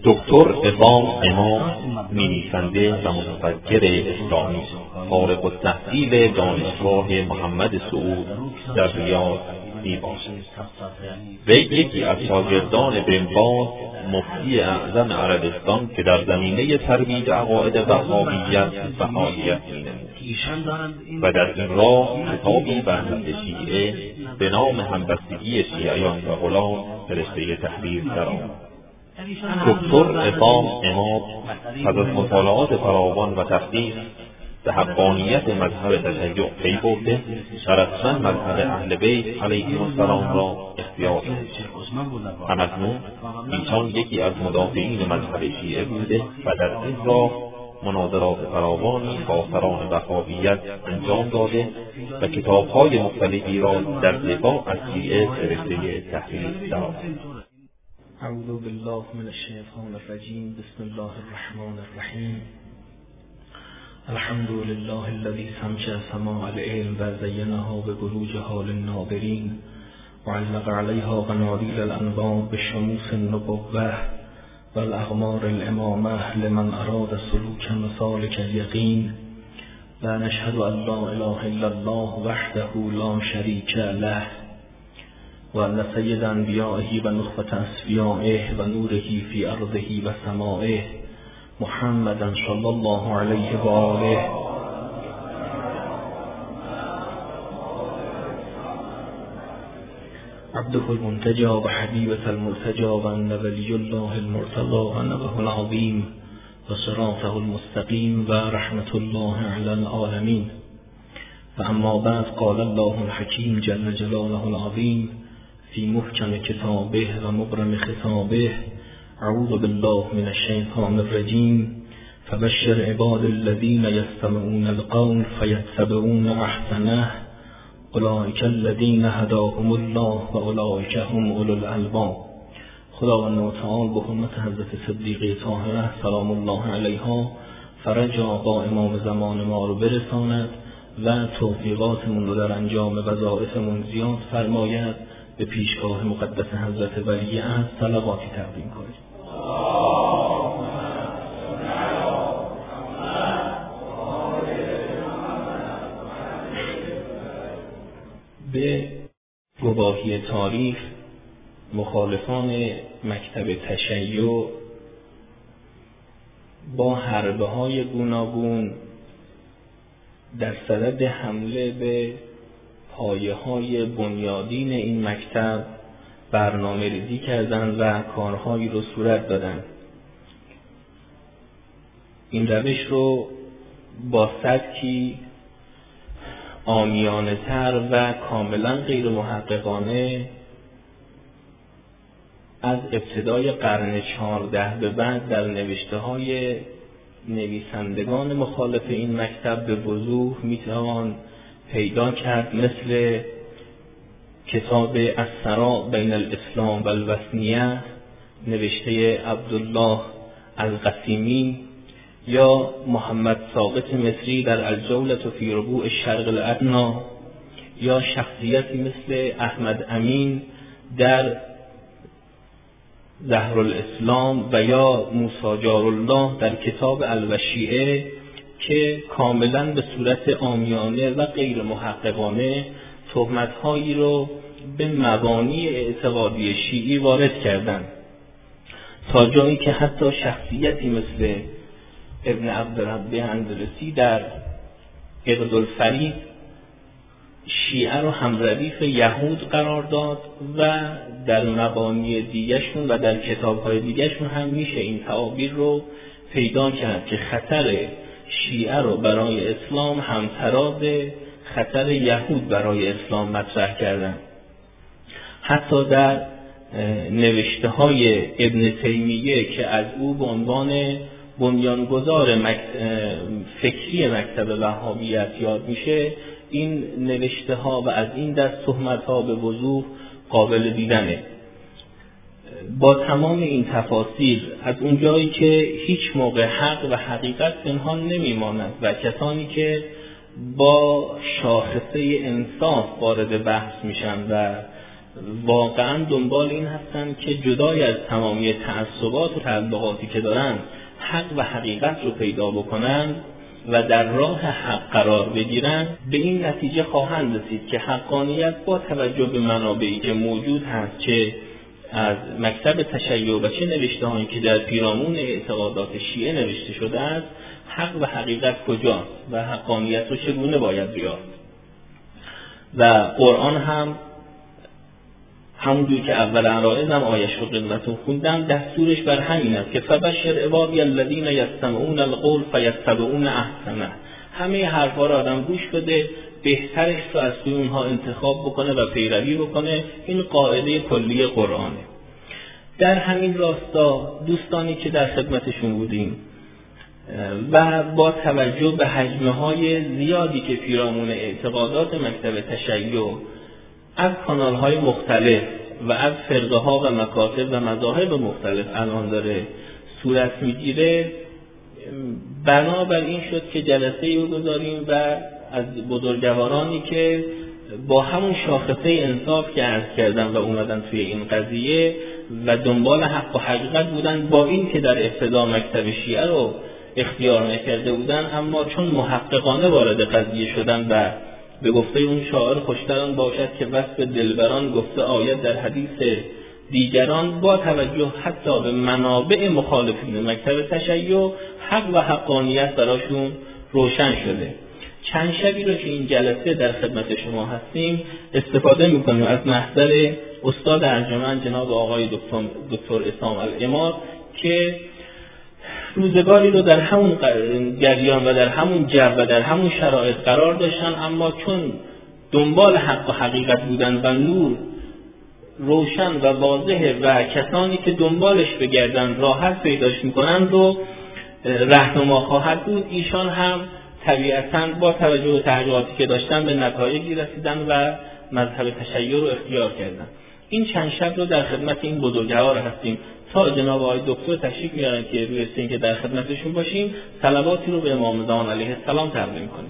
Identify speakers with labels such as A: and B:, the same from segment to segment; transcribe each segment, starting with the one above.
A: دکتر عصام امام نویسنده و مفکر اسلامی، فارغ التحصیل دانشگاه محمد سعود در ریاض میباشد. وی یکی از شاگردان بن باز مفتی اعظم عربستان که در زمینه ترویج عقاید وهابیت فعالیت مینمود و در این راه کتابی بر ضد شیعه به نام همبستگی شیعیان و غلام فرشته تحریر درآمد. دکتر عصام امام پس از مطالعات فراوان و تحقیق به حقانیت مذهب تشیع پی برده و رسما مذهب اهل بیت علیهم السلام را اختیار کرد. هم‌اکنون ایشان یکی از مدافعین مذهب شیعه بوده و در این راه مناظرات فراوانی با سران وهابیت انجام داده و کتاب‌های مختلفی را در دفاع از شیعه فرشته تحریر درآورده.
B: اعوذ بالله من الشیطان الرجیم. بسم الله الرحمن الرحیم. الحمد لله الذي سمع سماع العلم و زینها ببروجها للناظرین و علق علیها قنادیل الانوار بشموس النبوة والاقمار الامامة لمن اراد سلوک مسالک الیقین. و نشهد ان لا اله الا الله وحده لا شریک له و ان سید انبیائه و نخبة اصفیائه و نوره فی ارضه و سمائه محمدا صلی الله علیه و آله عبده المنتجى و حبیبه المرتجى و ان ولی الله المرتضى و نبه العظیم و صراطه المستقیم و رحمت الله علی العالمین. و اما بعد، قال الله الحکیم جل جلاله العظیم فی محکم کتابه و مبرم خطابه: اعوذ بالله من الشیطان الرجیم. فبشر عباد الذین یستمعون القول فیتبعون احسنه اولئک الذین هداهم الله و اولئک هم اولو الالباب. خداوند متعال به حرمت حضرت صدیقه طاهره سلام الله علیها فرج آقا امام زمان ما رو برساند و توفیقاتمون رو در انجام وظایفمون زیاد فرماید. به پیشگاه مقدس حضرت ولی عهد صلواتی تقدیم کنید. به گواهی تاریخ، مخالفان مکتب تشیع با حربه‌های گوناگون در صدد حمله به پایه‌های بنیادین این مکتب برنامه ریزی کردند و کارهایی رو صورت دادند. این روش رو با سبکی عامیانه تر و کاملا غیر محققانه از ابتدای قرن 14 به بعد در نوشته‌های نویسندگان مخالف این مکتب به وضوح میتوان پیدا کرد، مثل کتاب الصراع بین الاسلام و الوثنیه نوشته عبدالله القسیمی، یا محمد ثابت مصری در الجولة فی ربوع الشرق الادنی، یا شخصیتی مثل احمد امین در زهر الاسلام و یا موسی جارالله در کتاب الوشیعه که کاملا به صورت عامیانه و غیر محققانه تهمت‌هایی رو به مبانی اعتقادی شیعی وارد کردند، تا جایی که حتی شخصیتی مثل ابن عبدالرب اندلسی در اقدالفرید شیعه رو همردیف یهود قرار داد و در مبانی دیگرشون و در کتاب‌های دیگرشون هم میشه این تعابیر رو پیدا کرد که خطر شیعه رو برای اسلام همتراز خطر یهود برای اسلام مطرح کردن. حتی در نوشته های ابن تیمیه که از او به عنوان بنیانگذار فکری مکتب وهابیت یاد میشه، این نوشته ها و از این دست تهمت ها به وضوح قابل دیدنه. با تمام این تفاصیل، از اونجایی که هیچ موقع حق و حقیقت پنهان نمیماند و کسانی که با شاخصه انصاف وارد بحث میشن و واقعا دنبال این هستن که جدای از تمامی تعصبات و تعلقاتی که دارن حق و حقیقت رو پیدا بکنن و در راه حق قرار بگیرن، به این نتیجه خواهند رسید که حقانیت با توجه به منابعی که موجود هست، چه از مکتب تشیع و چه نوشته‌هایی که در پیرامون اعتقادات شیعه نوشته شده است، حق و حقیقت کجاست و حقانیت رو چگونه باید بیافت. و قرآن هم همونجور که اول عرائزم آیش رو خدمتتون خوندم، دستورش بر همین است که فبشر عبادی الذین یستمعون القول فیتبعون احسنه. همه حرفا رو آدم گوش بده، بهترش رو از توی اونها انتخاب بکنه و پیروی بکنه. این قاعده کلی قرآنه. در همین راستا دوستانی که در خدمتشون بودیم و با توجه به حجم‌های زیادی که پیرامون اعتقادات مکتب تشیع از کانال‌های مختلف و از فرقه‌ها و مکاتب و مذاهب مختلف الان داره صورت میگیره، بنابر این شد که جلسه‌ای رو گذاریم و از بزرگوارانی که با همون شاخصه انصاف که عرض کردم و اومدن توی این قضیه و دنبال حق و حقیقت بودن، با این که در ابتدا مکتب شیعه رو اختیار نکرده بودن، اما چون محققانه وارد قضیه شدن و به گفته اون شاعر خوشتران باشد که وصف دلبران گفته آید در حدیث دیگران، با توجه حتی به منابع مخالفین مکتب تشیع حق و حقانیت براشون روشن شده. چند شبی رو که این جلسه در خدمت شما هستیم استفاده میکنیم از محضر استاد ارجمند جناب آقای دکتر اسام العماد که روزگاری رو در همون جریان و در همون جو و در همون شرایط قرار داشتن، اما چون دنبال حق و حقیقت بودن و نور روشن و واضحه و کسانی که دنبالش بگردن راحت پیداش میکنن رو رهنما خواهد بود، ایشان هم طبیعتاً با توجه به تحقیقاتی که داشتن به نتایجی رسیدن و مذهب تشیع رو اختیار کردن. این چند شب رو در خدمت این بزرگوار هستیم تا جناب آقای دکتر تشریف میارن که روی سین که در خدمتشون باشیم صلواتی رو به امام زمان علیه السلام تقدیم کنید.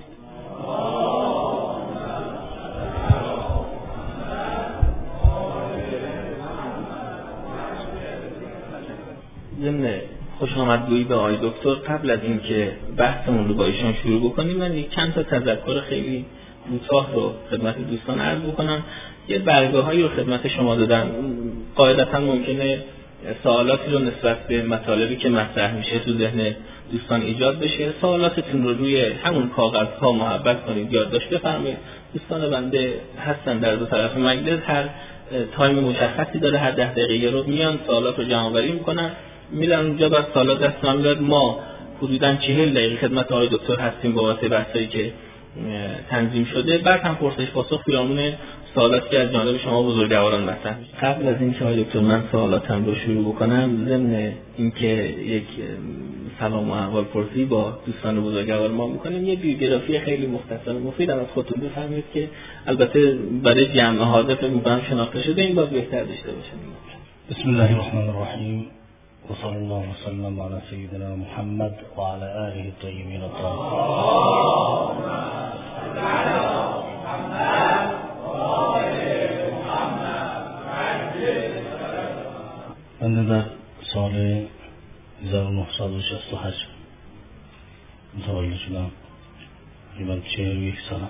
B: ضمن خوش آمدگویی به آقای دکتر، قبل از اینکه بحثمون رو با ایشان شروع بکنیم من چند تا تذکر خیلی کوتاه رو خدمت دوستان عرض بکنم. یه برگه‌هایی رو خدمت شما دادم، قاعدتاً ممکنه سوالاتی رو نسبت به مطالبی که مطرح میشه تو ذهن دوستان ایجاد بشه. سوالاتتون رو روی همون کاغذها محبت کنید، یادداشت بفرمایید. دوستان بنده هستن در دو طرف مجلس، هر تایم مشخصی داره، هر 10 دقیقه رو میان سوالات رو جمع‌آوری میکنن، میرن اونجا بعد سوالات دستم میاد. ما حدوداً 40 دقیقه خدمت آقای دکتر هستیم با واسطه بحثایی که تنظیم شده، بعد هم پرسش پاسخ پیرامون سوالاتی که از جانب شما بزرگواران مطرح میشه. قبل از اینکه آقای دکتر من سوالاتم رو شروع بکنم، ضمن اینکه یک سلام و احوال پرسی با دوستان بزرگوار ما میکنیم، یه بیوگرافی خیلی مختصر و مفید از خودتون بفرمایید که البته برای جمع حاضر فکر می‌کنم شناخته شده، این باز بهتر داشته باشیم.
C: بسم الله الرحمن الرحیم و صلی الله وسلم علی سیدنا محمد و علی آله الطیبین الطاهرین. من در سال 1968 متولد شدم، تقریبا 41 سالم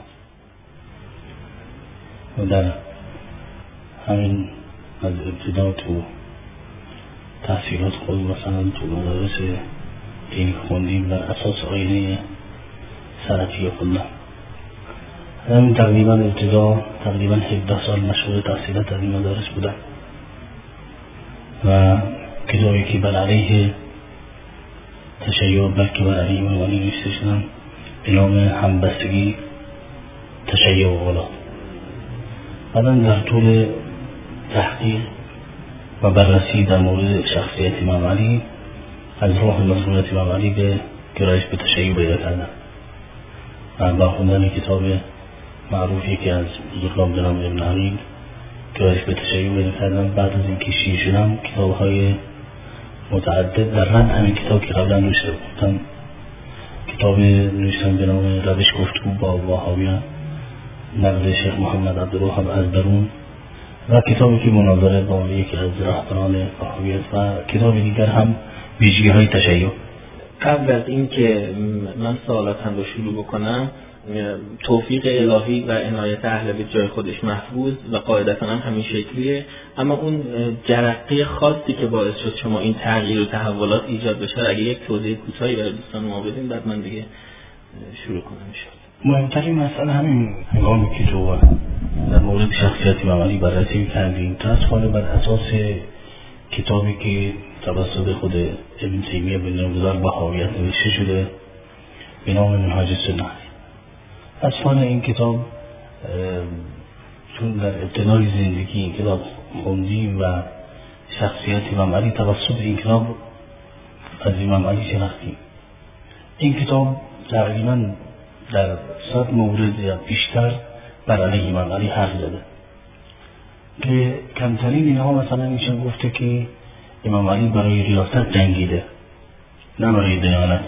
C: و در همین از ابتدا تو تحصیلات خود مثلا تو مدارس دینی خوندیم بر اساس آینه سلفی خوندم. همین تقریبا ابتدا تقریبا 17 سال مشغول تحصیلات از این مدارس بودم و کتابی که بر علیه تشیع بلکه بر علیه موانی نوشته شدم به نام همبستگی تشیع و غلا. بعدا در طول تحقیق و بررسی در مورد شخصیت امام علی از راه مسئولیت امام علی به گرایش به تشیع پیدا کردم و با خوندن کتاب معروفی که از بزرگان به نام ابن عقیل گرایش به تشیع پیدا کردم. بعد از اینکه شیعه شدم کتاب‌های متعدد در رد همین کتاب که قبلا نوشته بودم، کتاب نوشتم به نام روش گفتگو با وهابیان، نقد شیخ محمد عبدالوهاب از درون و کتابی که مناظره با یکی از رهبران وهابیت و کتاب دیگر هم ویژگی‌های تشیع.
B: قبل از این که من سوالاتم رو شروع بکنم، توفیق الهی و عنایت اهل بیت جای خودش محفوظ و قاعدتا هم همین شکلیه، اما اون جرقه خاصی که باعث شد شما این تغییر و تحولات ایجاد بشه، اگه یک توضیح کوتاهی برای دوستان ما بدین بعد من دیگه شروع کنم انشاءالله.
C: مهمترین مسئله همین هنگامی که تو در مورد شخصیت امام علی بررسی کردیم، متأسفانه بر اساس کتابی که توسط خود ابن تیمیه بنیانگذار وهابیت نوشته شده به نام منهاج السنه. متأسفانه این کتاب چون در ابتدای زندگی این کتاب خوندیم و شخصیت امام علی توسط این کتاب از امام علی شناختیم. این کتاب تقریبا در 100 مورد یا بیشتر بر علیه امام علی حرف زده که کمترین اینها مثلا ایشان گفته که امام علی برای ریاست جنگیده، نه برای دیانت.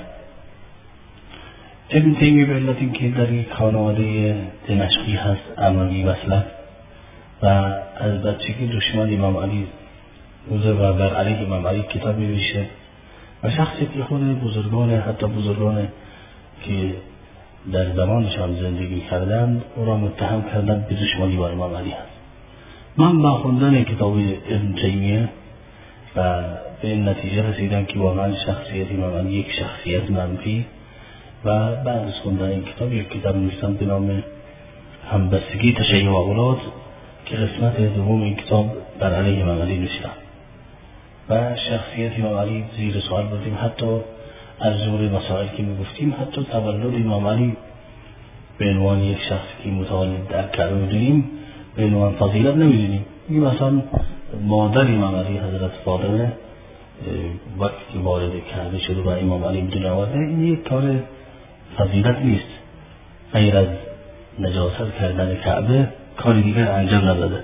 C: ابن تیمیه به علت اینکه در یک خانواده دمشقی هست، اموی وصلت، و از بچگی دشمن امام علی بوده و بر علیه امام علی کتاب می‌نویسه و شخصیتی خود بزرگان، حتی بزرگان که در زمانشان زندگی کردند او را متهم کردند به دشمنی با امام علی هست. من با خوندن کتاب ابن تیمیه و به این نتیجه رسیدم که واقعا شخصیت امام علی یک شخصیت منفی، و بعد از خوندن این کتاب یک کتاب نوشتم به نام همبستگی تشیع و اولاد که قسمت دوم این کتاب بر علیه امام علی نوشتم و شخصیت امام علی زیر سوال بردیم. حتی از جمله مسائل که میگفتیم، حتی تولد امام علی به عنوان یک شخصی که متولد در کعبه میدونیم به عنوان فضیلت نمیدونیم. این مثلا مادر امام علی حضرت فاطمه وقتی که وارد کعبه شده و امام علی بدون آورده، این یک کار فضیلت نیست، غیر از نجاست کردن کعبه کار دیگر انجام نداده.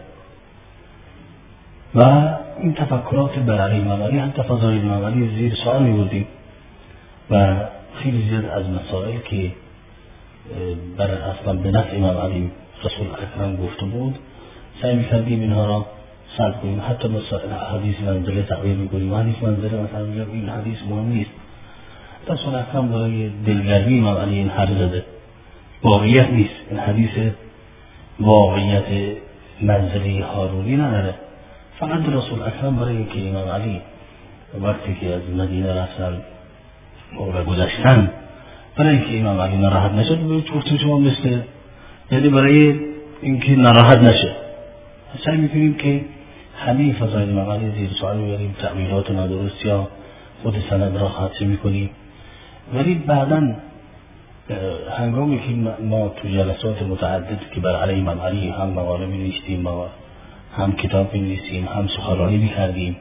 C: و این تفکرات بر علیه امام علی، حتی فضایل امام علی زیر سوال میبردیم و خیلی زیاد از مسائل که بر اصلا به نفع امام علی رسول اکرم گفته بود سعی میکردیم اینها را سلب کنیم. حتی مسائل حدیث منزله تغییر میکنیم، حدیث منزله مثلا میگم این حدیث مهم نیست، رسول اکرم برای دلگرمی امام علی این حرف زده، واقعیت نیست. این حدیث واقعیت منزله هارونی نداره، فقط رسول اکرم برای اینکه امام علی وقتی که از مدینه رفتن و گذشتن، برای اینکه امام علی ناراحت نشد گفتیم شما مثل، یعنی برای اینکه ناراحت نشه سعی میکنیم که همه فضایل امام علی زیر سوال میبریم، تعمیرات نادرست یا خود سند را حادثه میکنیم. ولی بعداً هنگامی که ما تو جلسات متعدد که بر علیه امام علی هم مقاله می‌نوشتیم و هم کتاب می‌نویسیم، هم سخنرانی می‌کردیم،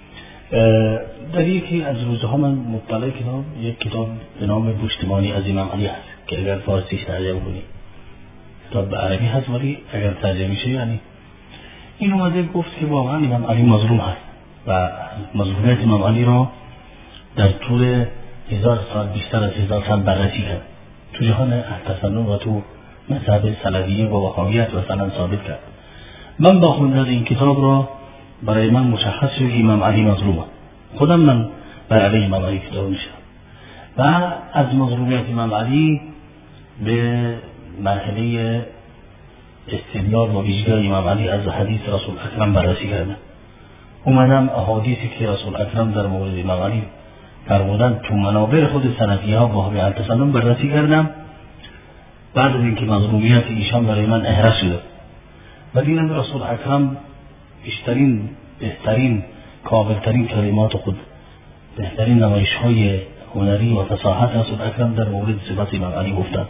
C: در یکی از روزها من مطالعه کتاب یک کتاب به نام پشتیبانی از امام علی هست که اگر فارسیش ترجمه کنی، کتاب به عربی هست ولی اگر ترجمه شه یعنی این اومده گفت که واقعا امام علی مظلوم هست و مظلومیت امام علی را در طول 1000 سال، بیشتر از 1000 سال بررسی کرد، تو جهان تسنن و تو مذهب سلفیه و وهابیت مثلا ثابت کرد. من با خوندن این کتاب را برای من مشخص شد که امام علی مظلومه. خودم من بر علیه امام علی کتاب میشم و از مظلومیت امام علی به مرحله استدلال و ویژگی امام علی از حدیث رسول اکرم بررسی کردم. اومدم احادیثی که رسول اکرم در مورد امام علی فرمودن تو منابر خود سلفیه ها و وهابیت تسنن بررسی کردم. بعد از اینکه مظلومیت ایشان برای من احراز شد و دیدم رسول اکرم بیشترین، بهترین، کاملترین کلمات خود، بهترین نمایش های هنری و فصاحت رسول اکرم در مورد صفات امام علی گفتن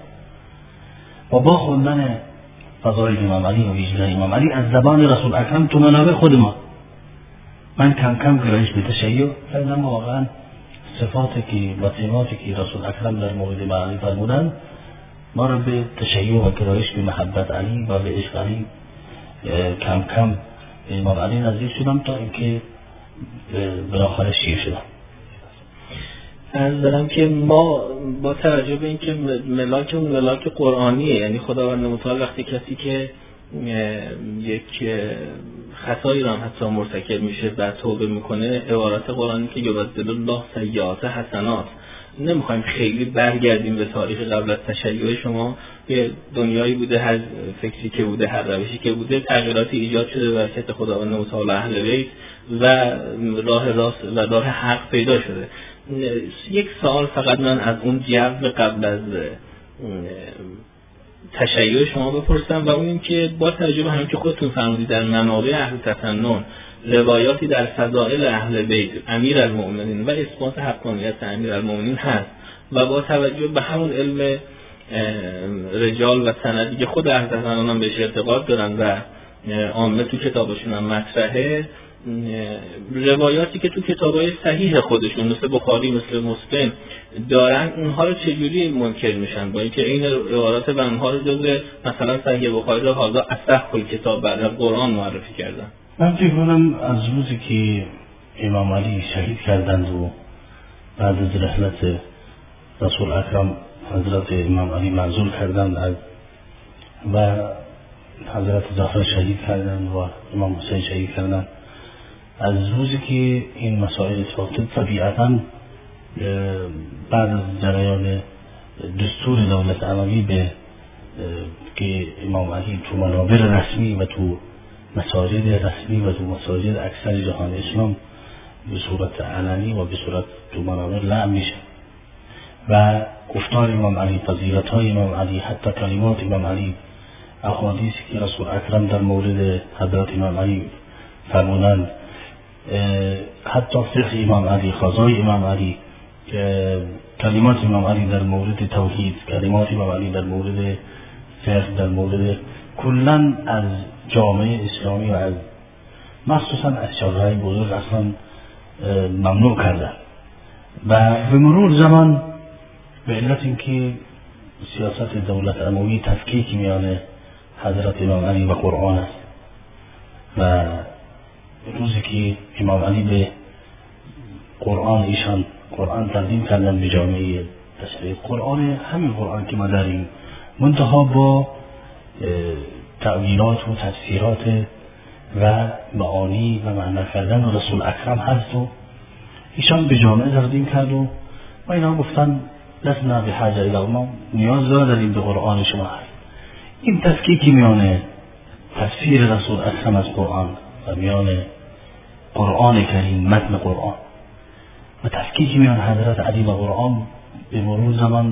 C: و با خوندن فضایل امام علی و ویژگی امام علی از زبان رسول اکرم تو منابر خود ما، من کم کم گرایش به تشیع کردم. واقعا صفاتی که و سماتی که رسول اکرم در مورد امام علی فرمودن ما را به تشیع و گرایش به محبت علی و به عشق علی کم کم امام علی نزدیک شدم تا اینکه بالاخره شیعه شدم.
B: از دارم که ما با توجه به اینکه ملاک قرآنیه، یعنی خداوند متعال وقتی کسی که یک خطایی رو هم حتی مرتکب میشه و توبه میکنه، عبارت قرآنی که یبدل الله سیئات حسنات. نمیخوایم خیلی برگردیم به تاریخ قبل از تشیع شما. یه دنیایی بوده، هر فکری که بوده، هر روشی که بوده، تغییراتی ایجاد شده برکت خداوند متعال اهل بیت و راه راست و راه حق پیدا شده. یک سوال فقط من از اون جو قبل از تشیع شما بپرسم و اون این که با توجه به همین که خودتون فرمودید در منابع اهل تسنن روایاتی در فضائل اهل بیت امیرالمؤمنین و اثبات حقانیت امیرالمؤمنین هست و با توجه به همون علم رجال و سندی که خود اهل تسنن هم بهش اعتقاد دارن و عامه تو کتابشون هم مطرحه، روایاتی که تو کتابای صحیح خودشون مثل بخاری مثل مسلم دارن، اونها رو چجوری منکر میشن با اینکه این روایات و اونها رو جزء مثلا صحیح بخاری رو حالا اصح کتاب بعد از قرآن معرفی کردن؟
C: من فکر کنم از روزی که امام علی شهید کردند و بعد از رحلت رسول اکرم حضرت امام علی منزول کردند و حضرت زهرا شهید کردند و امام حسین شهید کردند، از روزی که این مسائل افتاد طبیعتاً بعد از جریان دستور دولت اموی به که امام علی تو منابر رسمی و تو مساجد رسمی و تو مساجد اکثر جهان اسلام به صورت علنی و به صورت تو منابر لعن میشه و گفتار امام علی، فضیلت‌های امام علی، حتی کلمات امام علی، احادیثی که رسول اکرم در مورد حضرت امام علی فرمودند، حتی فقه امام علی، خزای امام علی، کلمات امام علی در مورد توحید، کلمات امام علی در مورد فقه، در مورد کلاً از جامعه اسلامی و از مخصوصاً از شورای بزرگ اصلا ممنوع کردن و به مرور زمان به علت اینکه سیاست دولت اموی تفکیک میان حضرت امام علی و قرآن است و روزی که امام علی به قرآن ایشان قرآن تقدیم کردن به جامعه تشریع، قرآن همین قرآن که ما داریم منتها با تأویلات و تفسیرات و معانی و معنی کردن و رسول اکرم هست و ایشان به جامعه تقدیم کرد و اینا گفتن لسنا بحاجه الی، ما نیاز نداریم به قرآن شما هست. این تفکیکی میان تفسیر رسول اکرم از قرآن و میان قرآن کریم، متن قرآن و تفکیکی میان حضرت علی و قرآن به مرور زمان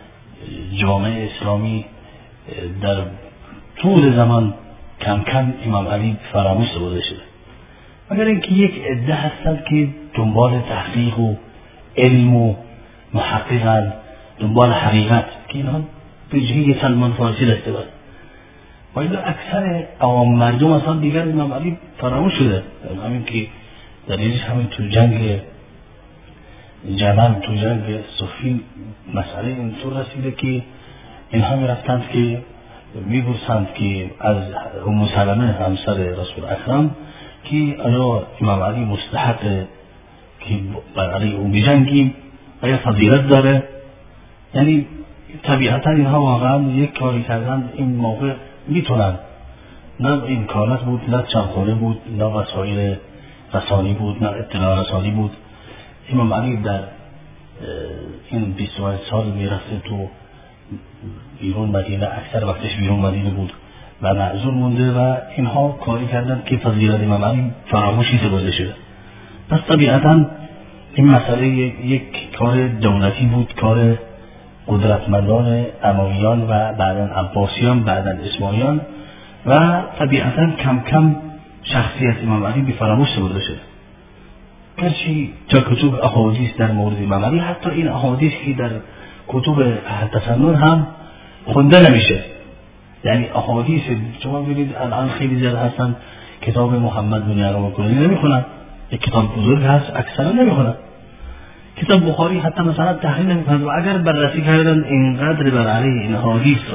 C: جامعه اسلامی در طول زمان کم کم امام علی فراموش سپرده شده، مگر اینکه یک عده هستند که دنبال تحقیق و علم و محققند، دنبال حقیقت که اینها به جهی سلمان فارسی داشته باید و این اکثر عوام مردم اصلا دیگر امام علی فراموش شده. همین که دلیلش همین تو جنگ جمل، تو جنگ صفین مسئله اینطور رسیده که اینها میرفتند که میگوستند که از ام سلمه همسر رسول اکرم که آیا امام علی مستحق که بر علی اون بجنگیم، آیا فضیلت داره؟ یعنی طبیعتا اینها واقعا یک کاری کردن این موقع میتونن، نه امکانات بود، نه چندخوره بود، نه وسایل رسانی بود، نه اطلاع رسانی بود. امام علی در این 25 سال میرفته تو بیرون مدینه، اکثر وقتش بیرون مدینه بود و معذور مونده و اینها کاری کردن که فضیلت امام علی فراموشی سپرده شده. پس طبیعتا این مسئله یک کار دولتی بود، کار قدرتمندان امویان و بعداً عباسیان، بعداً اسماعیلیان و طبیعتا کم کم شخصیت امام علی به فراموش سپرده شده. گرچه در کتب احادیث در مورد امام علی، حتی این احادیث که در کتب اهل تسنن هم خونده نمیشه، یعنی احادیث شما ببینید الان خیلی زیاد هستن کتاب محمد بن عرب کلینی نمیخونن، یک کتاب بزرگ هست اکثرا نمیخونن، کتاب بخاری حتی مثلا تحلیل نمیکنن و اگر بررسی کردن اینقدر بر علیه این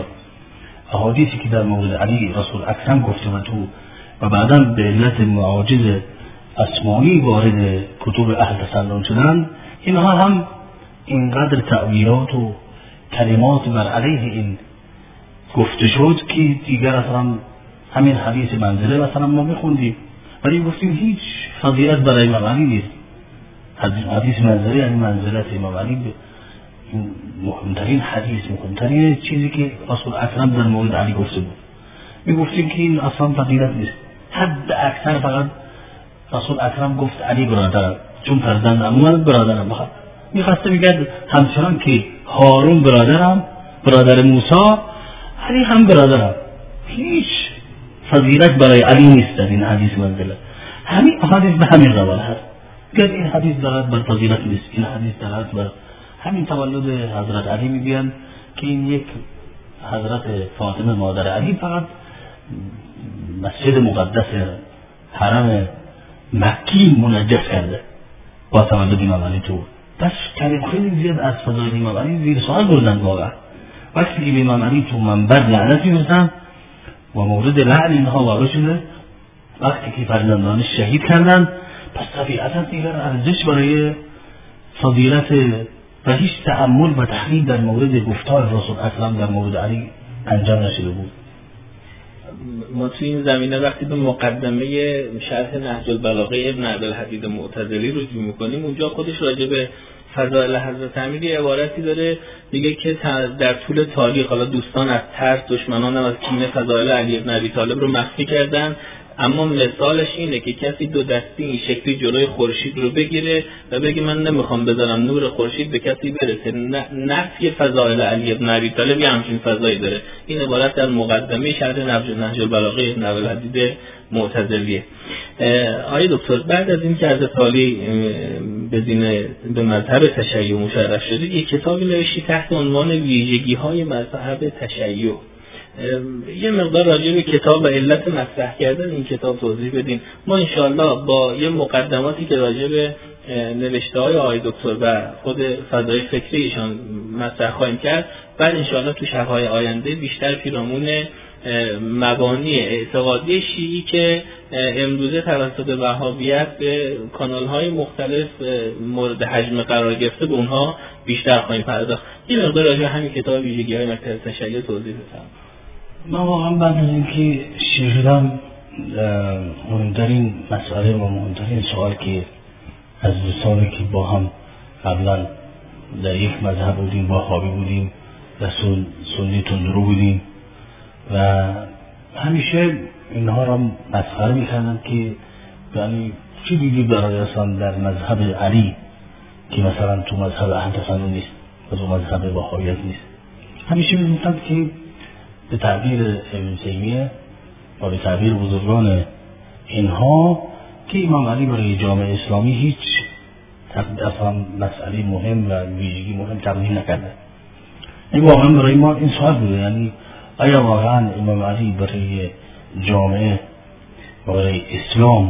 C: احادیثی که در مورد علی رسول اکرم گفته و تو و بعدا به علت معاجز اسماعی وارد کتب اهل تسنن شدن، اینها هم اینقدر تأویلات و کلمات بر علیه این گفته شد که دیگر اصلا همین حدیث منزله مثلا ما میخوندیم ولی گفتیم هیچ فضیلت برای امام علی نیست. حدیث منزلی یعنی منزلت امام علی مهمترین حدیث، مهمترین چیزی که رسول اکرم در مورد علی گفته بود. میگفتیم که این اصلا فضیلت نیست، حد اکثر فقط رسول اکرم گفت علی برادرم، چون فرزندم من برادرم بخواد. میخواسته بگه همچنان که هارون برادرم، برادر موسی، علی هم برادرم. هیچ فضیلت برای علی نیست در این حدیث منزله. همین حدیث به همین روال هست. گر این حدیث دارد بر فضیلت نیست، این حدیث دارد بر همین تولد حضرت علی میگن که این یک حضرت فاطمه مادر علی فقط مسجد مقدس حرم مکی منجس کرده با تولد امام علی تو. بس خیلی زیاد از فضایل امام علی زیر سوال بردن واقعا. وقتی که امام علی تو منبر لعنت می‌رسن و مورد لعن اینها واقع شده، وقتی که فرزندانش شهید کردن، پس طبیعتا دیگر ارزش برای فضیلت و هیچ تأمل و تحلیل در مورد گفتار رسول اکرم در مورد علی انجام نشده بود.
B: ما توی این زمینه وقتی به مقدمه شرح نهج البلاغه ابن عبدالحدید معتزلی رجوع میکنیم، اونجا خودش راجع به فضائل حضرت امیر عبارتی داره، میگه که در طول تاریخ حالا دوستان از ترس، دشمنان از کینه فضائل علی ابن ابی طالب رو مخفی کردن، اما مثالش اینه که کسی دو دستی این شکلی جلوی خورشید رو بگیره و بگه من نمیخوام بذارم نور خورشید به کسی برسه. نفی فضائل علی ابن ابی طالب یه همچین فضایی داره. این عبارت در مقدمه شرح نهج البلاغه ابن عبدالحدید معتزلیه. آقای دکتر، بعد از این که حضرت علی به مذهب تشیع مشرف شده، یک کتابی نوشتی تحت عنوان ویژگی‌های مذهب تشیع. یه مقدار راجع به کتاب و علت مطرح کردن این کتاب توضیح بدین. ما انشاءالله با یه مقدماتی که راجع به نوشته‌های آقای دکتر و خود فضای فکری ایشان مطرح خواهیم کرد، بعد انشاءالله تو شب‌های آینده بیشتر پیرامون مبانی اعتقادی شیعی که امروزه توسط وهابیت به کانال‌های مختلف مورد هجمه قرار گرفته، به اونها بیشتر خواهیم پرداخت. یه مقدار راجع به همین کتاب ویژگی‌های مذهب تشیع توضیح بدم.
C: من واقعا بعد از اینکه شیعه شدم، مهمترین مسئله و مهمترین سوال که از دوستانی که با هم قبلا در یک مذهب بودیم، وهابی بودیم و سنی تندرو بودیم و همیشه اینها را مسخره می‌کردن که یعنی چی وجود داره اصلا در مذهب علی که مثلا تو مذهب اهل تسنن نیست و تو مذهب وهابیت نیست. همیشه می‌گفتند که به تعبیر ابن تیمیه و به تعبیر بزرگان اینها که امام علی برای جامعه اسلامی هیچ اصلا مسئله مهم و ویژگی مهم تقدیم نکرده. این واقعا برای ما این سوال بوده، یعنی آیا واقعا امام علی برای جامعه و برای اسلام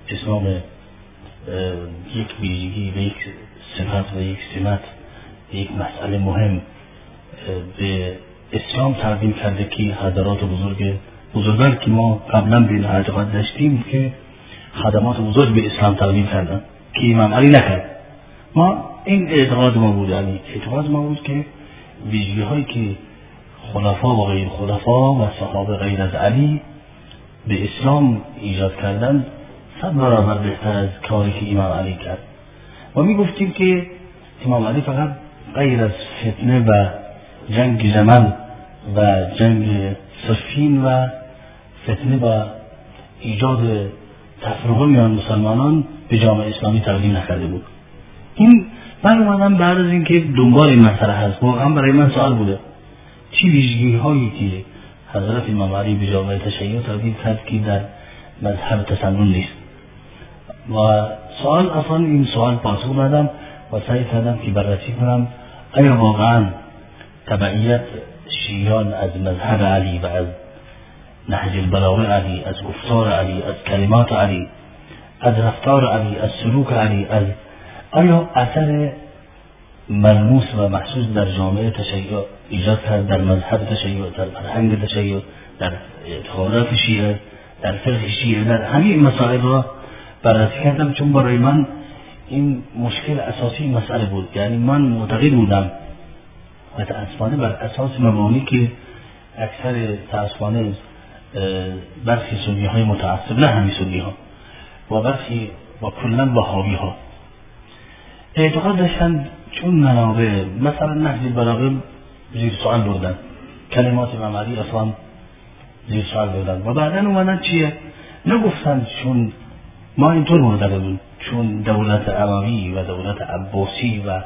C: یک ویژگی و یک صفت و یک سمت یک مسئله مهم به اسلام تقدیم کرده که حضرات بزرگان که ما قبلا به این اعتقاد داشتیم که خدمات بزرگ به اسلام تقدیم کردن که امام علی نکرد. ما این اعتقاد ما بود، یعنی اعتقاد ما بود که ویژگی هایی که خلفا و غیر خلفا و صحابه غیر از علی به اسلام ایجاد کردن 100 برابر بهتر از کاری که امام علی کرد. و می گفتیم که امام علی فقط غیر از فتنه و جنگ جمل و جنگ صفین و فتنه و ایجاد تفرقه میان مسلمانان به جامعه اسلامی تقدیم نکرده بود. این من اومدم بعد از اینکه دنبال این مسئله هست، واقعا برای من سوال بوده چی ویژگی هایی که حضرت امام علی به جامعه تشیع تقدیم کرد که در مذهب تسنن نیست. و سوال اصلا این سوال پاسخ ندادم و سعی کردم که بررسی کنم آیا واقعا تبعیت شیعیان از مذهب علی و از نهج البلاغه علی، از گفتار علی، از کلمات علی، از رفتار علی، از سلوک علی، از آیا اثر ملموس و محسوس در جامعه تشیع ایجاد کرد، در مذهب تشیع، در فرهنگ تشیع، در اعتقادات شیعه، در فقه شیعه، در همین مسائل را بررسی کردم، چون برای من این مشکل اساسی مسئله بود. یعنی من معتقد بودم متاسفانه بر اساس مبانی که اکثر متاسفانه برخی سنی های متعصب، نه همین سنی ها، و برخی و کلا وهابی ها اعتقاد داشتن چون منابع مثلا نهج البلاغه زیر سوال بردن، کلمات امام علی اصلا زیر سوال بردن و بعدا اومدن چیه؟ نگفتن چون ما اینطور معتقد بود چون دولت اموی و دولت عباسی و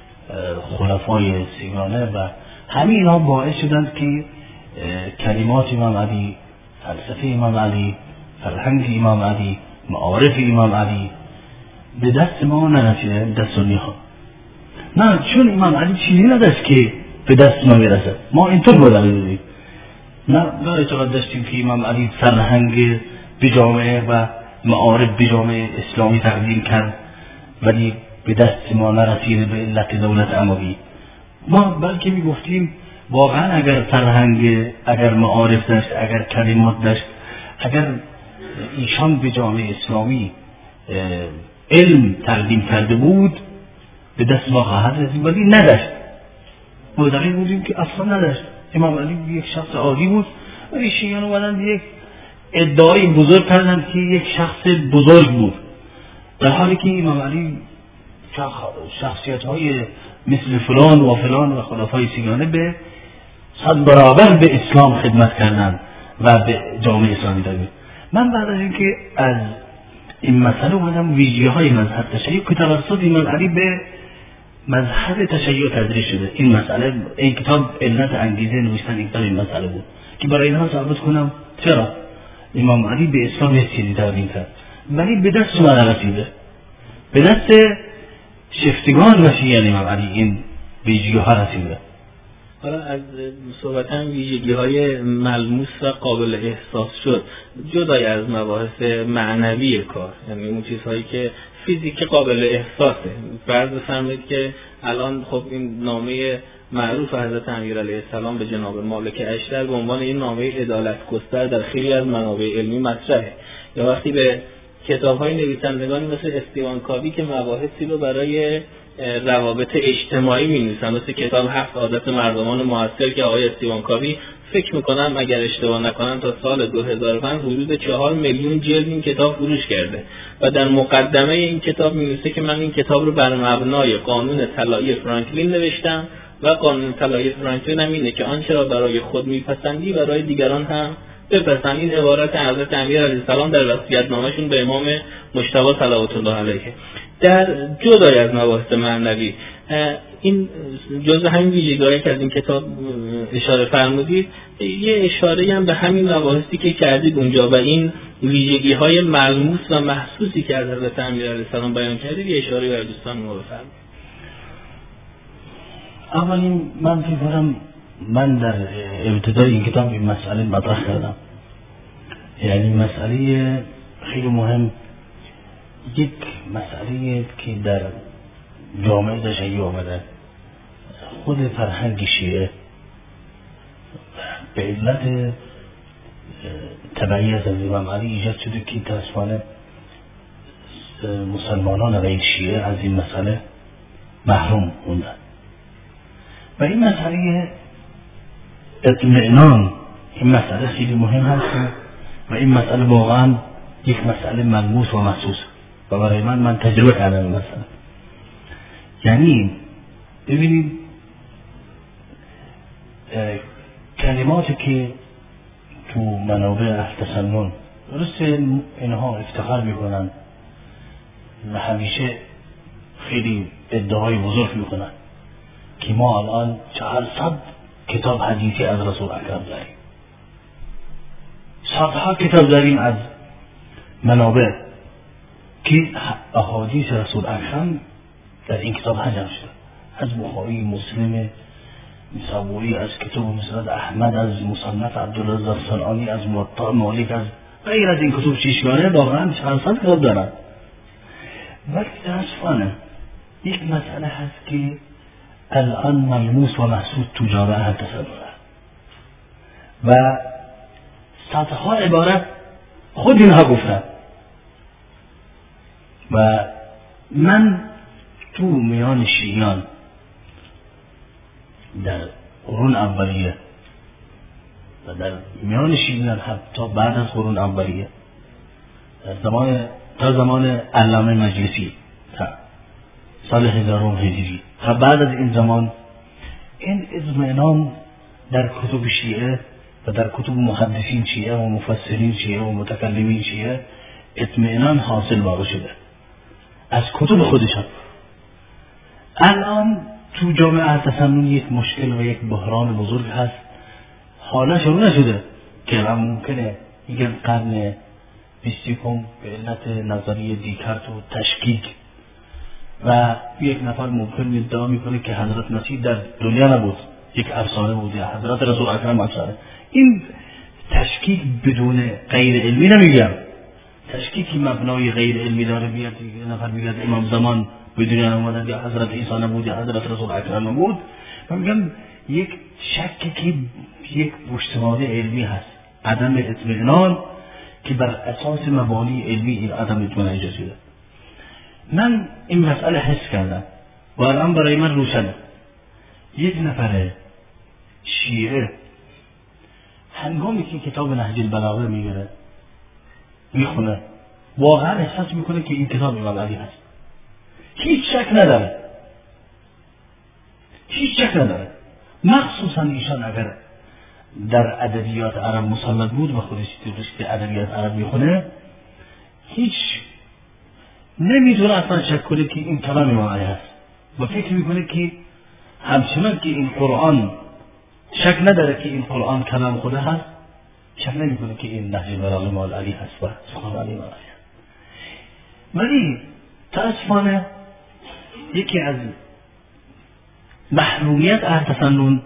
C: خلفای سیگانه و همین اینها باعث شدند که کلمات امام علی، فلسفه امام علی، فرهنگ امام علی، معارف امام علی به دست ما نرسیده، دست سنی ها. نه، چون امام علی چیزی نداشت که به دست ما برسه، ما اینطور بودیم. نه اعتقاد داشتیم که امام علی فرهنگ به جامعه و معارف به جامعه اسلامی تقدیم کرد ولی به دست ما نرسیده به علت دولت اموی. ما بلکه میگفتیم واقعا اگر فرهنگ، اگر معارف داشت، اگر کلمات داشت، اگر ایشان به جامعه اسلامی علم تقدیم کرده بود به دست ما خواهد رسید، ولی نداشت. معتقد بودیم که اصلا نداشت. امام علی یک شخص عادی بود ولی شیعیان اومدن یک ادعای بزرگ کردن که یک شخص بزرگ بود، در حالی که امام علی شخصیت های مثل فلان و فلان و خلفای سیگانه به 100 برابر به اسلام خدمت کردند و به جامعه اسلامی دادند. من بعد از اینکه از این مسئله اومدم ویژگی های مذهب تشیع که توسط امام علی به مذهب تشیع تدریس شده، این مسئله، این کتاب علت انگیزه نوشتن این کتاب این مسئله بود که برای اینها ثابت کنم چرا امام علی به اسلام یک چیزی تقدیم کرد ولی به دست ما نرسیده، به دست شفتگان و شیعیان امام علی این ویژگی ها رسیده.
B: حالا از صحبت هم ویژگی های ملموس و قابل احساس شد، جدای از مباحث معنوی کار، یعنی اون چیزهایی که فیزیک قابل احساسه. فرض بفرمایید که الان خب این نامه معروف حضرت امیر علیه السلام به جناب مالک اشتر به عنوان این نامه عدالت گستر در خیلی از منابع علمی مطرحه، یا وقتی به کتاب‌های نویسندگانی مثل استیوان کاوی که مباحثی رو برای روابط اجتماعی می‌نویسن، مثل کتاب 7 عادت مردمان معاصر که آقای استیوان کاوی فکر می‌کنم اگر اشتباه نکنم تا سال 2005 حدود 4 میلیون جلد این کتاب فروش کرده و در مقدمه این کتاب می‌نویسه که من این کتاب رو بر مبنای قانون طلایی فرانکلین نوشتم و قانون طلایی فرانکلین هم اینه که آنچه را برای خود می‌پسندی برای دیگران هم بپسند. این عبارت حضرت امیر علیه السلام در وصیت‌نامه‌شون به امام مجتبی صلوات الله علیه. در جدای از مباحث معنوی، این جزء همین ویژگی‌هایی که از این کتاب اشاره فرمودید، یه اشاره هم به همین مباحثی که کردید اونجا و این ویژگی‌های ملموس و محسوسی که از حضرت امیر علیه السلام بیان کردید یه اشاره برای دوستان ما بفرمایید.
C: اولین من فکر کنم من در ابتدای این کتاب این مسئله مطرح کردم، یعنی مسئله خیلی مهم، یک مسئله که در جامعه تشیع آمده، خود فرهنگ شیعه به علت تبعیت از امام علی ایجاد شده که متأسفانه مسلمانان غیر شیعه از این مسئله محروم موندن و این مسئله اطمئنان، این مسئله خیلی مهم هست و این مسئله واقعا یک مسئله ملموس و محسوس و برای من تجربه کردم این مسئله. یعنی ببینید کلماتی که تو منابع اهل تسنن درسته اینها افتخار میکنن و همیشه خیلی ادعای بزرگ میکنن که ما الان 400 کتاب حدیثی از رسول اکرم داریم، صدها کتاب داریم از منابع که احادیث رسول اکرم در این کتاب حجم شده، از بخاری، مسلم، نسائی، از کتاب مسند احمد، از مصنف عبدالرزاق صنعانی، از موطا مالک، از غیر از این کتب چشمانه واقعا 400 کتاب دارن. ولی متاسفانه یک مسئله هست که الان ملموس و محسوس تو جامعه اهل تسنن و صدها عبارت خود اینها گفتن و من تو میان شیعیان در قرون اولیه و در میان شیعیان حتی بعد از قرون اولیه در زمان تا زمان علامه مجلسی تا سال 1000 هجری. و بعد از این زمان این اطمینان در کتب شیعه و در کتب محدثین شیعه و مفسرین شیعه و متکلمین شیعه اطمینان حاصل واقع شده از کتب خودشان. الان تو جامعه تسنن یک مشکل و یک بحران بزرگ هست. حالا شروع نشده که الان ممکنه یک قرن 21 به علت نظریه دیکارت و تشکیک و یک نفر ممکن ادعا میکنه که حضرت مسیح در دنیا نبود، یک افسانه بود، یا حضرت رسول اکرم افسانه. این تشکیک بدون غیر علمی نمیگم، تشکیکی مبنای غیر علمی داره. بیاد یک نفر میگه امام زمان به دنیا نمودن یا حضرت عیسی نبود یا حضرت رسول اکرم نبود. من میگم یک شکی که یک پشتوانه علمی هست، عدم اطمینان که بر اساس مبانی علمی این عدم اطمینان ایجاد شده. من این مسئله حس کردم و الان برای من روشنه. یک نفر شیعه هنگامی که کتاب نهج البلاغه میگیره میخونه واقعا احساس میکنه که این کتاب امام علی هست. هیچ شک نداره، هیچ شک نداره. مخصوصا ایشان اگر در ادبیات عرب مسلط بود و خودش رشته ادبیات عرب میخونه، هیچ نمیتونه اصلا شک کنه که این کلام امام علی هست و فکر میکنه که همچنان که این قرآن شک نداره که این قرآن کلام خدا هست، شک نمیکنه که این نهج البلاغه امام علی هست و سخن علی امام علی هست. ولی تأسفانه یکی از محرومیت اهل تسنن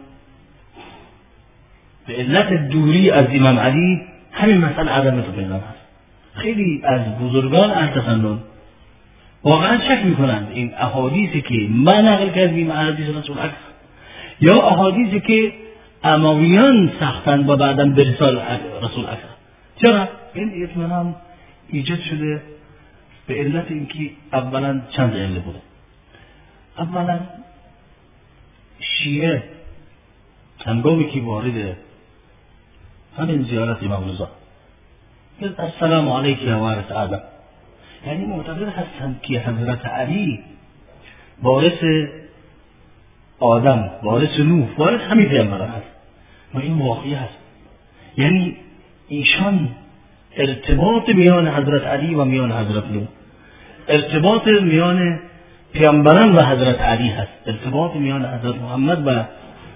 C: به علت دوری از امام علی همین مسئله عدم اطمینان هست. خیلی از بزرگان اهل تسنن واقعا شک میکنند این احادیثی که ما نقل کردیم، احادیث رسول اکرم یا احادیثی که امویان ساختند و بعداً به رسول اکرم. چرا؟ این اطمینان ایجاد شده به علت اینکه اولا چند علت بوده. اولا شیعه هنگامی که وارد همین زیارت امام رضا گفت السلام علیک یا وارث آدم، یعنی معتقد هستند که حضرت علی وارث آدم، وارث نوح، وارث همین پیامبران هست و این واقعی هست. یعنی ایشان ارتباط میان حضرت علی و میان حضرت نوح، ارتباط میان پیامبران و حضرت علی هست، ارتباط میان حضرت محمد و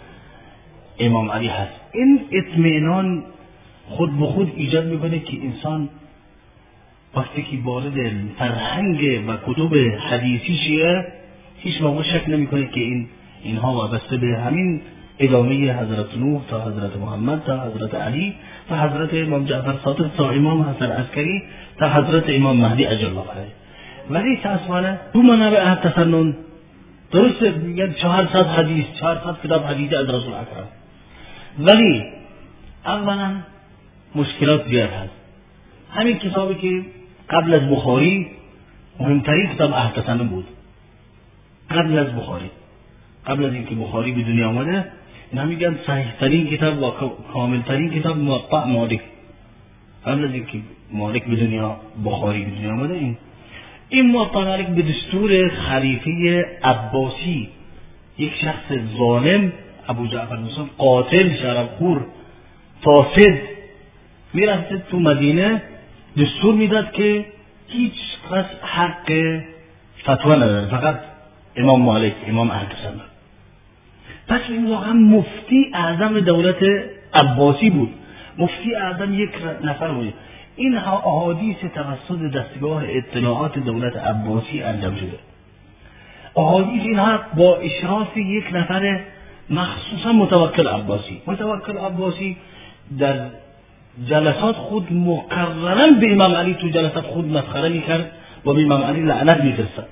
C: امام علی هست. این اطمینان خود به خود ایجاد میکنه که انسان وقتی که وارد فرهنگ و کتب حدیثی شیعه هیچ موقع شک نمیکنه که اینها وابسته به همین ادامه حضرت نوح تا حضرت محمد تا حضرت علی تا حضرت امام جعفر صادق تا امام حسن عسکری تا حضرت امام مهدی عجل الله علیه. ولی تأسفانه تو منابع اهل تسنن درسته میگن 400 حدیث 400 کتاب حدیث از رسول اکرم، ولی اولا مشکلات زیاد هست. همین کتابی که قبل از بخاری مهمترین کتاب اهل تسنن بود، قبل از بخاری، قبل از اینکه بخاری به دنیا آمده، اینا میگن صحیح ترین کتاب و کامل ترین کتاب موطأ مالک. قبل از اینکه مالک به دنیا، بخاری به دنیا آمده، این موطأ مالک به دستور خلیفه عباسی، یک شخص ظالم، ابو جعفر المنصور، قاتل، شرابخور، فاسد، میرفته تو مدینه دستور میداد که هیچ کس حق فتوا نداره، فقط امام مالک، امام اهل تسنن. پس این واقعا مفتی اعظم دولت عباسی بود، مفتی اعظم یک نفر بود. این احادیث توسط دستگاه اطلاعات دولت عباسی انجام شده. احادیث اینها با اشراف یک نفر مخصوصا متوکل عباسی. متوکل عباسی در جلسات خود مقررا به امام علی تو جلسات خود مسخره میکرد و به امام علی لعنت میفرستاد.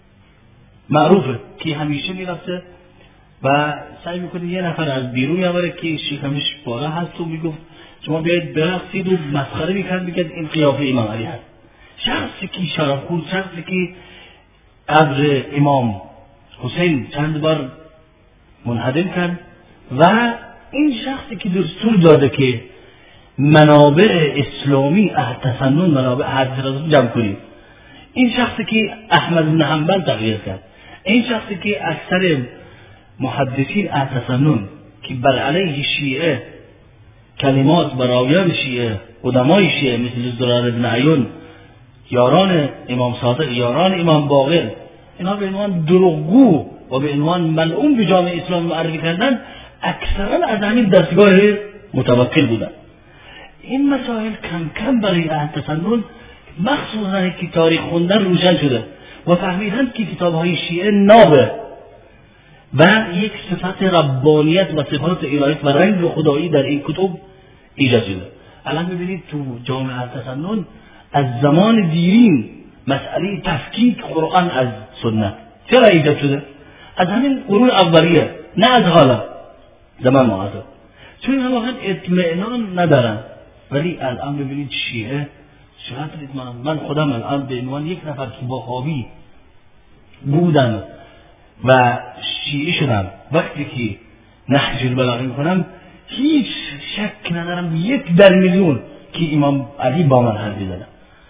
C: معروفه که همیشه میرفته و سعی میکنه یه نفر از بیرون میآوره که شکمش بالا هست و میگفت شما بیاید برقصید و مسخره میکرد، میگه این قیافه امام علی هست. شخصی که شرفخور، شخصی که قبر امام حسین چند بار منهدم کرد و این شخصی که دستور داده که منابع اسلامی اهل تسنن، منابع حدیث رسول جمع کنید این شخصی که احمد بن حنبل تغییر کرد، این شخصی که اکثر محدثین اهل که بر علیه شیعه کلمات براویان شیعه، قدمای شیعه مثل زرار بن عیون، یاران امام صادق، یاران امام باقر، اینا به عنوان دروغگو و به عنوان ملعون به جامعه اسلام معرفی کردن، اکثرا از همین دستگاه متوکل بودن. این مسائل کم کم برای اهل تسنن مخصوصا که تاریخ خوندن روشن شده و فهمیدن که کتاب‌های شیعه نابه و یک صفت ربانیت و صفات الهیت و رنگ خدایی در این کتب ایجاد شده. الان ببینید تو جامعه اهل تسنن از زمان دیرین مسئله تفکیک قرآن از سنت چرا ایجاد شده؟ از همین قرون اولیه، نه از حالا زمان معاصر، چون اینا واقعا اطمئنان ندارن. ولی الان ببینید شیعه شاید اطمئنان. من خودم الان به عنوان یک نفر که وهابی بودم و شیعه شدم، وقتی که نهج البلاغه میکنم هیچ شک ندارم 1 در میلیون که امام علی با من حرف میزنه.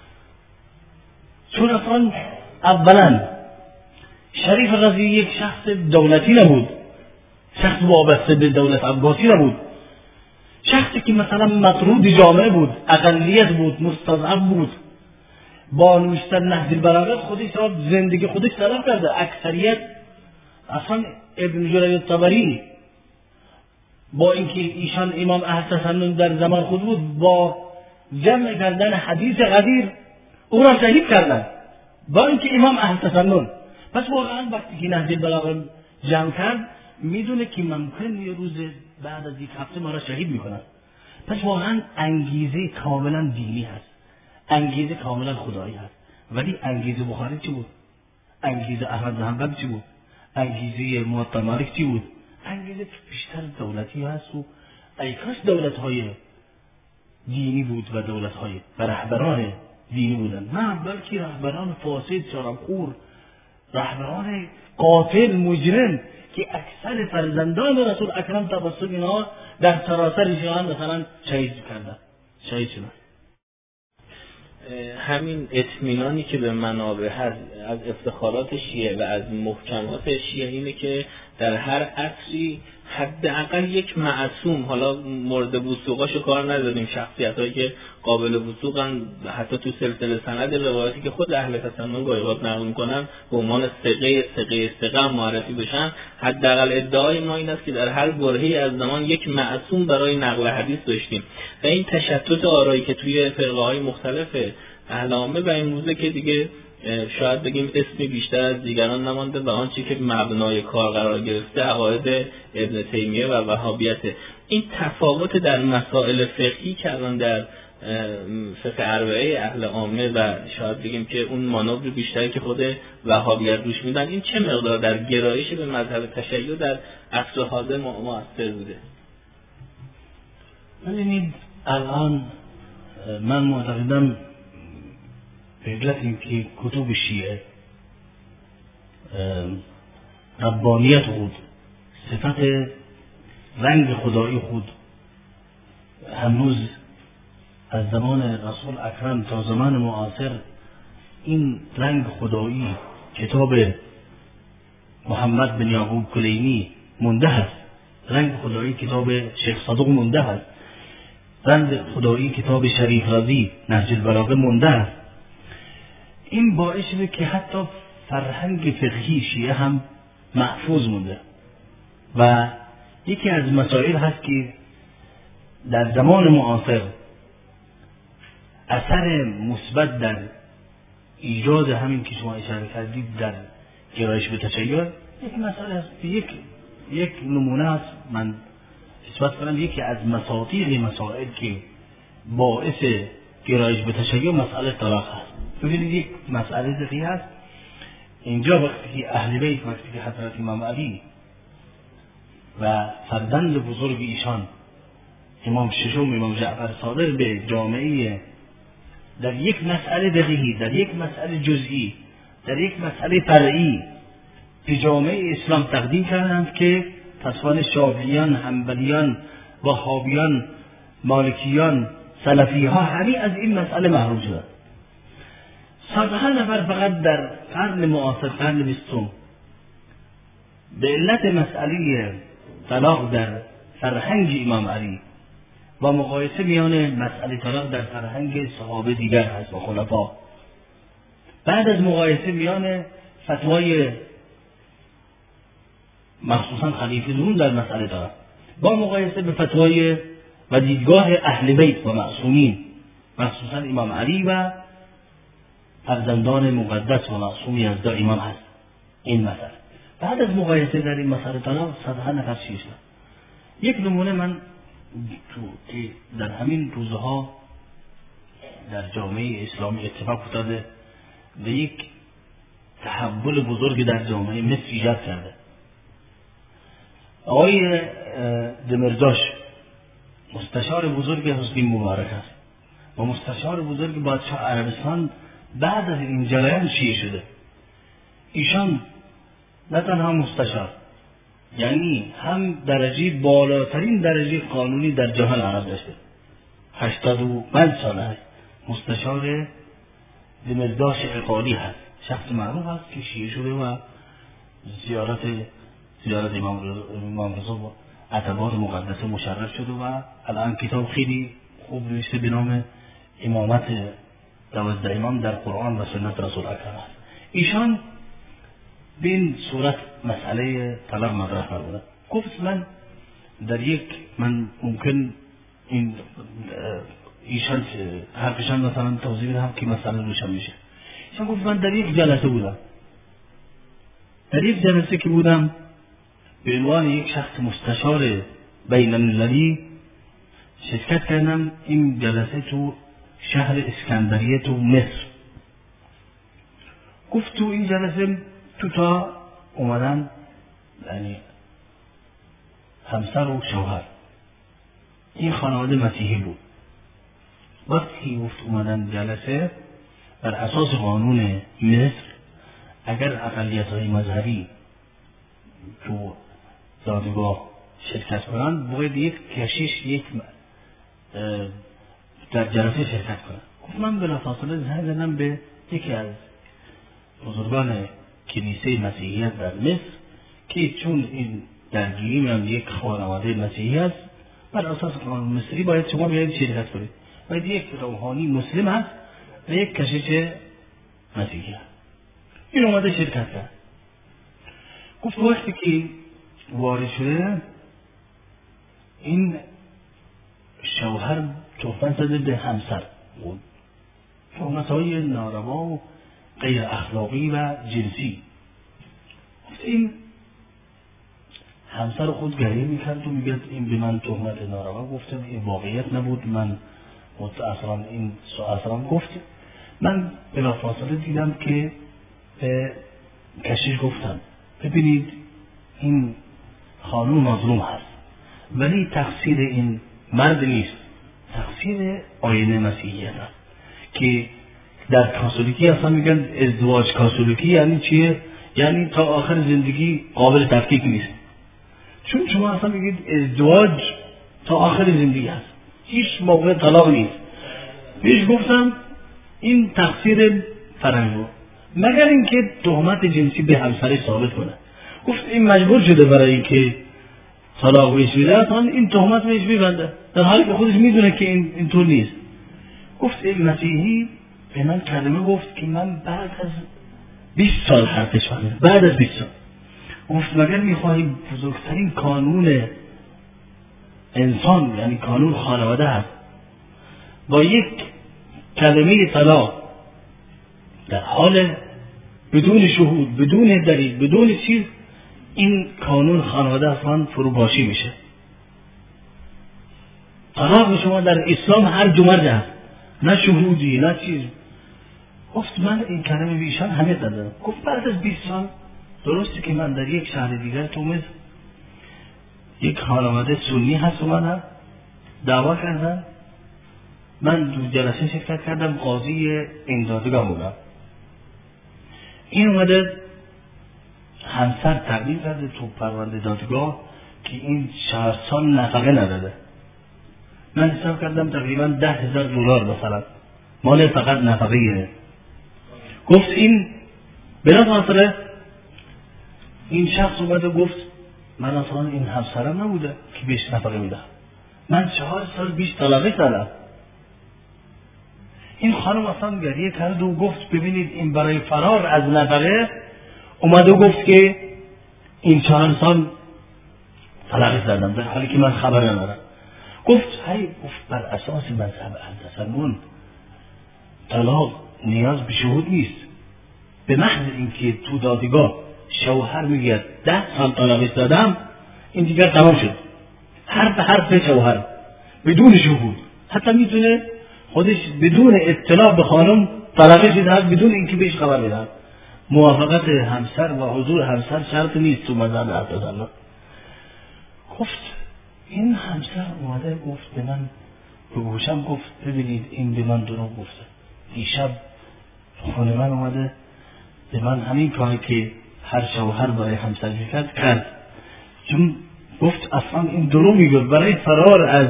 C: چون اصلا اولا شریف رضی یک شخص دولتی نبود، شخص وابسته به دولت عباسی نبود، شخصی که مثلا مطرود جامعه بود، اقلیت بود، مستضعف بود، با نوشتن نهج البلاغه خودش را زندگی خودش سلام کرده. اکثریت اصلا ابن جریر الطبری با اینکه ایشان امام اهل تسنن در زمان خود بود، با جمع کردن حدیث غدیر او را شهید کردن با اینکه امام اهل تسنن. پس واقعا وقتی که نهج البلاغه جمع کرد میدونه که ممکن یه روز بعد از یک هفته ما را شهید میکنن. پس واقعا انگیزه کاملا دینی هست، انگیزه کاملا خدایی هست. ولی انگیزه بخاری چی بود؟ انگیزه احمد بن حنبل چی بود؟ انگیزه موطا مالک چی بود؟ انگیزه بیشتر دولتی هست و ای کاش دولت‌های دینی بود و دولت‌های و رهبران دینی بودن، نه بلکه رهبران فاسد، شرابخور، رهبران قاتل، مجرم که اکثر فرزندان رسول اکرم توسط اینها در سراسر جهان مثلا شهید شدن.
B: همین اطمینانی که به منابع هست از افتخارات شیعه و از محکمات شیعه اینه که در هر عصری حداقل یک معصوم، حالا مورد وثوقاشو کار نداریم، شخصیتایی که قابل وثوقن حتی تو سلسله سند روایتی که خود اهل تسنن گاهی نقل میکنن به عنوان ثقه معرفی بشن، حداقل ادعای ما این است که در هر برهه‌ای از زمان یک معصوم برای نقل حدیث داشتیم و این تشتت آرایی که توی فرقه‌های مختلف اهل عامه و این روزه که دیگه شاید بگیم اسمی بیشتر از دیگران نمانده و آنچه که مبنای کار قرار گرفته عقاید ابن تیمیه و وهابیت. این تفاوت در مسائل فقهی که الان در فقه اربعه اهل عامه و شاید بگیم که اون مانور بیشتری که خود وهابیت روش میدن، این چه مقدار در گرایش به مذهب تشیع در عصر حاضر مؤثر بوده؟
C: ببینید الان من معتقدم به علت اینکه کتب شیعه ربانیت خود، صفت رنگ خدایی خود هنوز از زمان رسول اکرم تا زمان معاصر این رنگ خدایی کتاب محمد بن یعقوب کلینی مونده هست، رنگ خدایی کتاب شیخ صدوق مونده هست، رنگ خدایی کتاب شریف رضی نهج البلاغه مونده هست. این باعث شده که حتی فرهنگ فقهی شیعه هم محفوظ مونده و یکی از مسائل هست که در زمان معاصر اثر مثبت در ایجاد همین که شما اشاره کردید در گرایش به تشیع یک مسئله است، یک نمونه است. من اثبات کنم یکی از مساطیق مسائل که باعث گرایش به تشیع مسئله طلاق هست. ببینید یک مسئله دیگه هست اینجا، وقتی که اهل بیت، وقتی که حضرت امام علی و فرزند بزرگ ایشان امام ششم امام جعفر صادق به جامعه در یک مسئله دقیقی، در یک مسئله جزئی، در یک مسئله فرعی به جامعه اسلام تقدیم کردند که تصفان شافعیان، حنبلیان، وهابیان، مالکیان، سلفی ها همه از این مسئله محروم شدند. صدها نفر فقط در قرن معاصر، قرن 20 به علت مسئله طلاق در فرهنگ امام علی و مقایسه میان مسئله طلاق در فرهنگ صحابه دیگر هست و خلفا، بعد از مقایسه میان فتوای مخصوصا خلیفه دوم در مسئله طلاق با مقایسه به فتوای و دیدگاه اهل بیت و معصومین مخصوصا امام علی و فرزندان مقدس و معصوم یزدا امام هست این مسئله. بعد از مقایسه در این مسئله طلاق صدها نفر چیز شد. یک نمونه من در همین روزها در جامعه اسلامی اتفاق افتاده به یک تحول بزرگ در جامعه مصر ایجاد کرده. آقای دمرداش مستشار بزرگ حسنی مبارک است و مستشار بزرگ پادشاه عربستان بعد از این جریان شیعه شده. ایشان نه تنها مستشار، یعنی هم درجه بالاترین درجه قانونی در جهان عرب داشته، 85 ساله است، مستشار دمرداش عقالی هست، شخص معروف است که شیعه شده و زیارت امام رضا و اعتبار مقدسه مشرف شده و الان کتاب خیلی خوب نوشته به نام امامت 12 امام در قرآن و سنت رسول اکرم است. ایشان به این صورت مسئله طلاق مطرح فرمودند. گفت من ممکن این ایشان حرفشان مثلا توضیح بدم که مسئله روشن میشه. ایشان گفت من در یک جلسه بودم، در یک جلسه که بودم به عنوان یک شخص مستشار بین المللی شرکت کردم. این جلسه تو شهر اسکندریه تو مصر. گفت تو این جلسه تو تا اومدن یعنی همسر و شوهر، این خانواده مسیحی بود. وقتی گفت اومدن جلسه بر اساس قانون مصر اگر اقلیت‌های مذهبی تو دادگاه شرکت کنند باید یک کشیش در جلسه شرکت کنند. گفت من بلافاصله زنگ زدم به یکی از بزرگان کلیسه مسیحیت در مصر که چون این درگیری من یک خانواده مسیحی است، بر اساس قانون مصری باید شما بیایید شرکت کنید، باید یک روحانی مسلم هست و یک کشیش مسیحی هست. این اومده شرکت کرد. گفت وقتی که وارد شده این شوهر تهمت زده به همسر، تهمت‌های ناروا و غیر اخلاقی و جنسی. گفت این همسر خود گریه میکرد و میگه این به من تهمت ناروا گفته، این واقعیت نبود، من متأسفانه این سوء گفت. من بلافاصله دیدم که به کشیش گفتم ببینید این خانم مظلوم هست ولی تقصیر این مرد نیست، تقصیر آیین مسیحیت است که در کاتولیکی اصلا میگن ازدواج کاتولیکی یعنی چیه؟ یعنی تا آخر زندگی قابل تفکیک نیست. چون شما اصلا میگید ازدواج تا آخر زندگی هست، هیچ موقع طلاق نیست. بهش گفتم این تقصیر فرنگو، مگر اینکه تهمت جنسی به همسرش ثابت کنه. گفت این مجبور شده برای اینکه طلاق بهش بده اصلا این تهمت بهش میبنده، در حالی که خودش میدونه که اینطور نیست. گفت این مسیحی به من کلمه گفت که من بعد از 20 سال حرفش فهمیدم، بعد از 20 سال. گفت مگر میخواهیم بزرگترین قانون انسان یعنی قانون خانواده هست با یک کلمه طلاق در حال بدون شهود، بدون دلیل، بدون چیز این قانون خانواده اصلا فروپاشی میشه. طلاق شما در اسلام هر جمعه هست، نه شهودی نه چیز. گفت من این کلمه بیشان همه دادم. گفت بعد از 20 سال درسته که من در یک شهر دیگر تو مصر یک خانواده سنی هست اومدن دعوا کردن، من دو جلسه شرکت کردم، قاضی این دادگاه بودم. این اومده همسر تقدیم کرده تو پرونده دادگاه که این شهرسان نفقه نداده. من حساب کردم تقریبا $10,000 مثلا مال فقط نفقه گفت این بلافاصله این شخص اومده گفت من اصلا این همسرم نبوده که بهش نفقه میدم، من 4 سال بیش طلاقش دادم. این خانم اصلا گریه کرد و گفت ببینید این برای فرار از نفقه اومده گفت که این 4 سال طلاقش دادم در حالی که من خبر ندارم. گفت بر اساس مذهب اهل طلاق نیاز به شهود نیست، به محض اینکه تو دادگاه شوهر میگه 10 سال طلاقش دادم این دیگر تمام شد، حرف شوهر بدون شهود، حتی میتونه خودش بدون اطلاع به خانم طلاقش بده بدون اینکه بهش خبر بده. موافقت همسر و حضور همسر شرط نیست تو مذهب اهل. گفت این همسر اومده گفت به من به گوشم گفت ببینید این به من دروغ گفته، دیشب خونه من اومده به من همین کاری که هر شوهر برای همسر میکرد کرد، چون گفت اصلا این دروغ میگه برای فرار از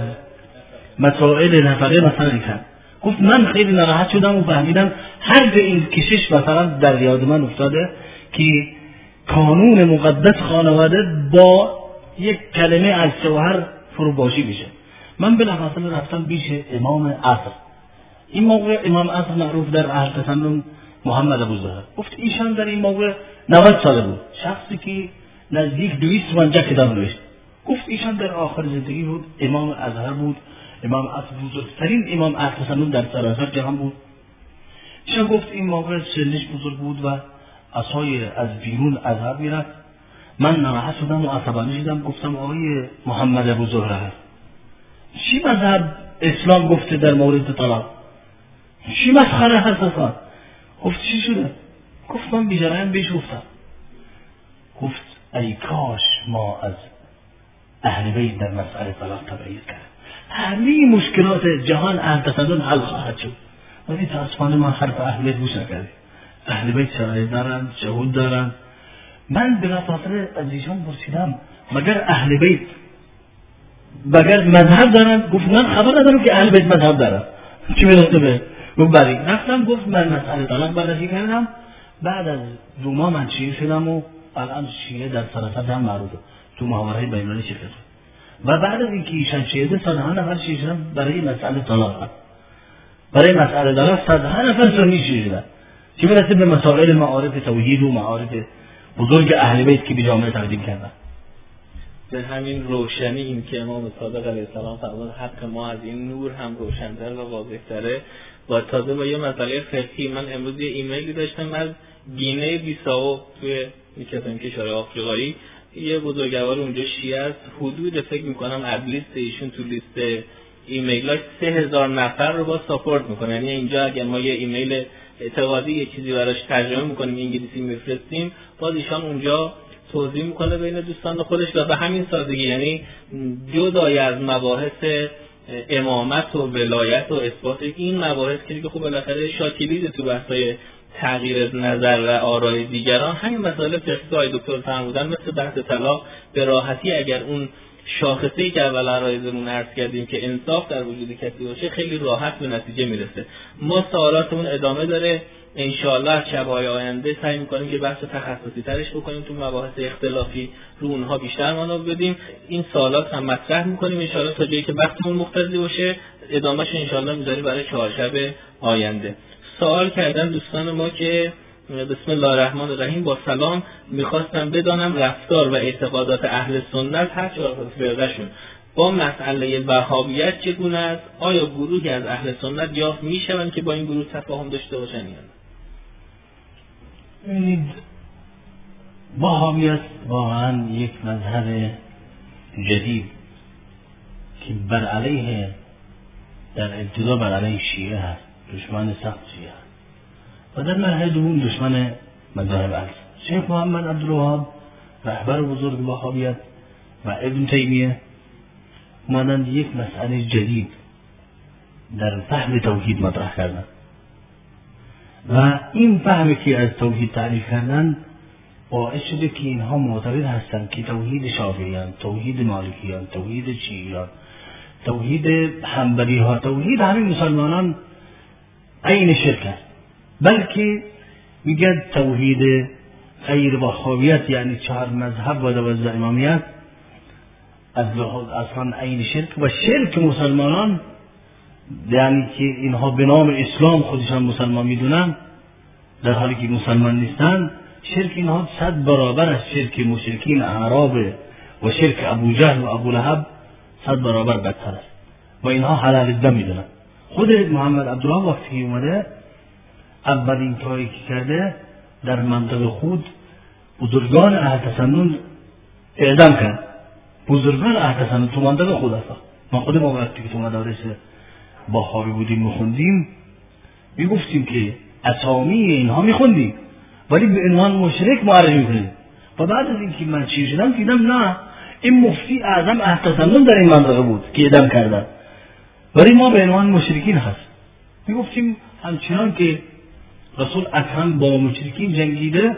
C: مسائل نفقه مثلا کرد. گفت من خیلی ناراحت شدم و فهمیدم هر جا این کشش مثلا در یاد من افتاده که قانون مقدس خانواده با یک کلمه از شوهر فروپاشی بشه. من بلافاصله رفتم پیش امام عصر. این موقع امام عصر معروف در اهل تسنن محمد ابوزهر. گفت ایشان در این موقع 90 ساله بود، شخصی که نزدیک 250 کتاب نوشت. گفت ایشان در آخر زندگی بود، امام ازهر بود، امام عصر بزرگترین امام اهل تسنن در سراسر جهان بود. ایشان گفت این موقع سنش بزرگ بود و عصای از بیرون ازهر میرفت. من ناراحت شدم و عصبانی شدم، گفتم آقای محمد ابوزهر چی مذهب اسلام گفته در مورد طلاق؟ چی مسخره هست اصلا؟ گفت چی شده؟ گفت من بیجرایم بهش گفتم. گفت ای کاش ما از اهل بیت در مسئله طلاق تبعیض کرد، همه مشکلات جهان اهل تسنن حل خواهد شد. ولی متاسفانه ما حرف اهل بیت گوش نکردیم. اهل بیت شرایط دارند، شهود دارند. من بلافاصله از ایشان پرسیدم مگر اهل بیت مگر مذهب دارند؟ گفت من خبر ندارم که اهل بیت مذهب دارند. چی می‌رسه به؟ گفت بری. رفتم گفت من مسئله طلاق بررسی کردم، بعد از 2 ماه من شیعه شدم و الان شیعه در سراسر جهان معروفه، تو محاورهای بین‌المللی شرکت کردم. و بعد از اینکه ایشان شیعه صدها نفر شیعه شدن برای مسئله طلاق، برای مسئله طلاق صدها نفر سنی شیعه شدن. چی می‌رسه به مسائل معارف توحید و معارف بزرگ اهل بیت که به جامعه تقدیم کردن.
B: به همین روشنی این که امام صادق علیه السلام فرمود حق ما از این نور هم روشن‌تر و واضح‌تره. و تازه با یه مسئله فقهی، من امروز یه ایمیلی داشتم از گینه بیساو توی یکی از کشورهای آفریقایی، یه بزرگوار اونجا شیعه است، حدود فکر می‌کنم ادلیست ایشون تو لیست ایمیلاش 3000 نفر رو با ساپورت می‌کنه. یعنی اینجا اگر ما یه ایمیل اعتقادی یه چیزی براش ترجمه می‌کنیم انگلیسی می‌فرستیم، باز ایشان اونجا توضیح میکنه بین دوستان خودش و به همین سادگی، یعنی جدای از مباحث امامت و ولایت و اثبات این مباحث که دیگه خب بالاخره شاکلیده تو بحث‌های تغییر نظر و آرای دیگران، همین مسائل فقهی دکتر فرمودن مثل بحث طلاق به راحتی اگر اون شاخصه‌ای که اول عرایزمون عرض کردیم که انصاف در وجود کسی باشه خیلی راحت به نتیجه میرسه. ما سوالاتمون ادامه داره، انشاءالله شب‌های آینده سعی می‌کنیم که بحث تخصصی ترش بکنیم، تو مباحث اختلافی رو اونها بیشتر مانور بدیم. این سوالات هم مطرح می‌کنیم انشاءالله تا جایی که وقتمون مقتضی باشه، ادامهش انشاءالله می‌ذاریم برای چهارشب آینده. سوال کردن دوستان ما که بسم الله الرحمن الرحیم، با سلام، میخواستم بدانم رفتار و اعتقادات اهل سنت هر چهار فرقه‌شون با مسئله وهابیت چگونه است؟ آیا گروهی از اهل سنت یافت میشوند که با این گروه تفاهم داشته باشن یا نه؟
C: ببینید، وهابیت واقعا یک مذهب جدید که بر علیه در ابتدا بر علیه شیعه هست، دشمن سخت شیعه هست و در مرحله دوم دشمن مذاهب است. شیخ محمد عبدالوهاب رهبر بزرگ وهابیت و ابن تیمیه اومدند یک مسئله جدید در فهم توحید مطرح کردند و این فهمی که از توحید تعریف کردند باعث شده که اینها معتقد هستند که توحید شافعیان، توحید مالکیان، توحید شیعیان، توحید حنبلی ها، توحید همین مسلمانان عین شرک است، بلکه میگه توحید غیر وهابیت یعنی 4 مذهب و 12 امامیت از لحاظ اصلا عین شرک و شرک مسلمانان، یعنی که اینها به نام اسلام خودشان مسلمان میدونن در حالی که مسلمان نیستن، شرک اینها 100 برابر از شرک مشرکین اعراب و شرک ابو جهل و ابو لهب 100 برابر بدتر است و اینها حلال دم میدونن. خود محمد عبدالله وقتی اومده اولین کاری که کرده در منطقه خود بزرگان اهل تسنن اعدام کرد. بزرگان اهل تسنن تو منطقه خود هستن. ما خود ما وقتی که تو مدارس وهابی بودیم میخوندیم میگفتیم که اسامی اینها میخوندیم ولی به عنوان مشرک معرفی میکنیم و بعد از اینکه من چی شدم دیدم نه، این مفتی اعظم اهل تسنن در این منطقه بود که اعدام کردن ولی ما به عنوان مشرکین هست. میگفتیم همچنان که رسول اکرم با مشرکین جنگیده،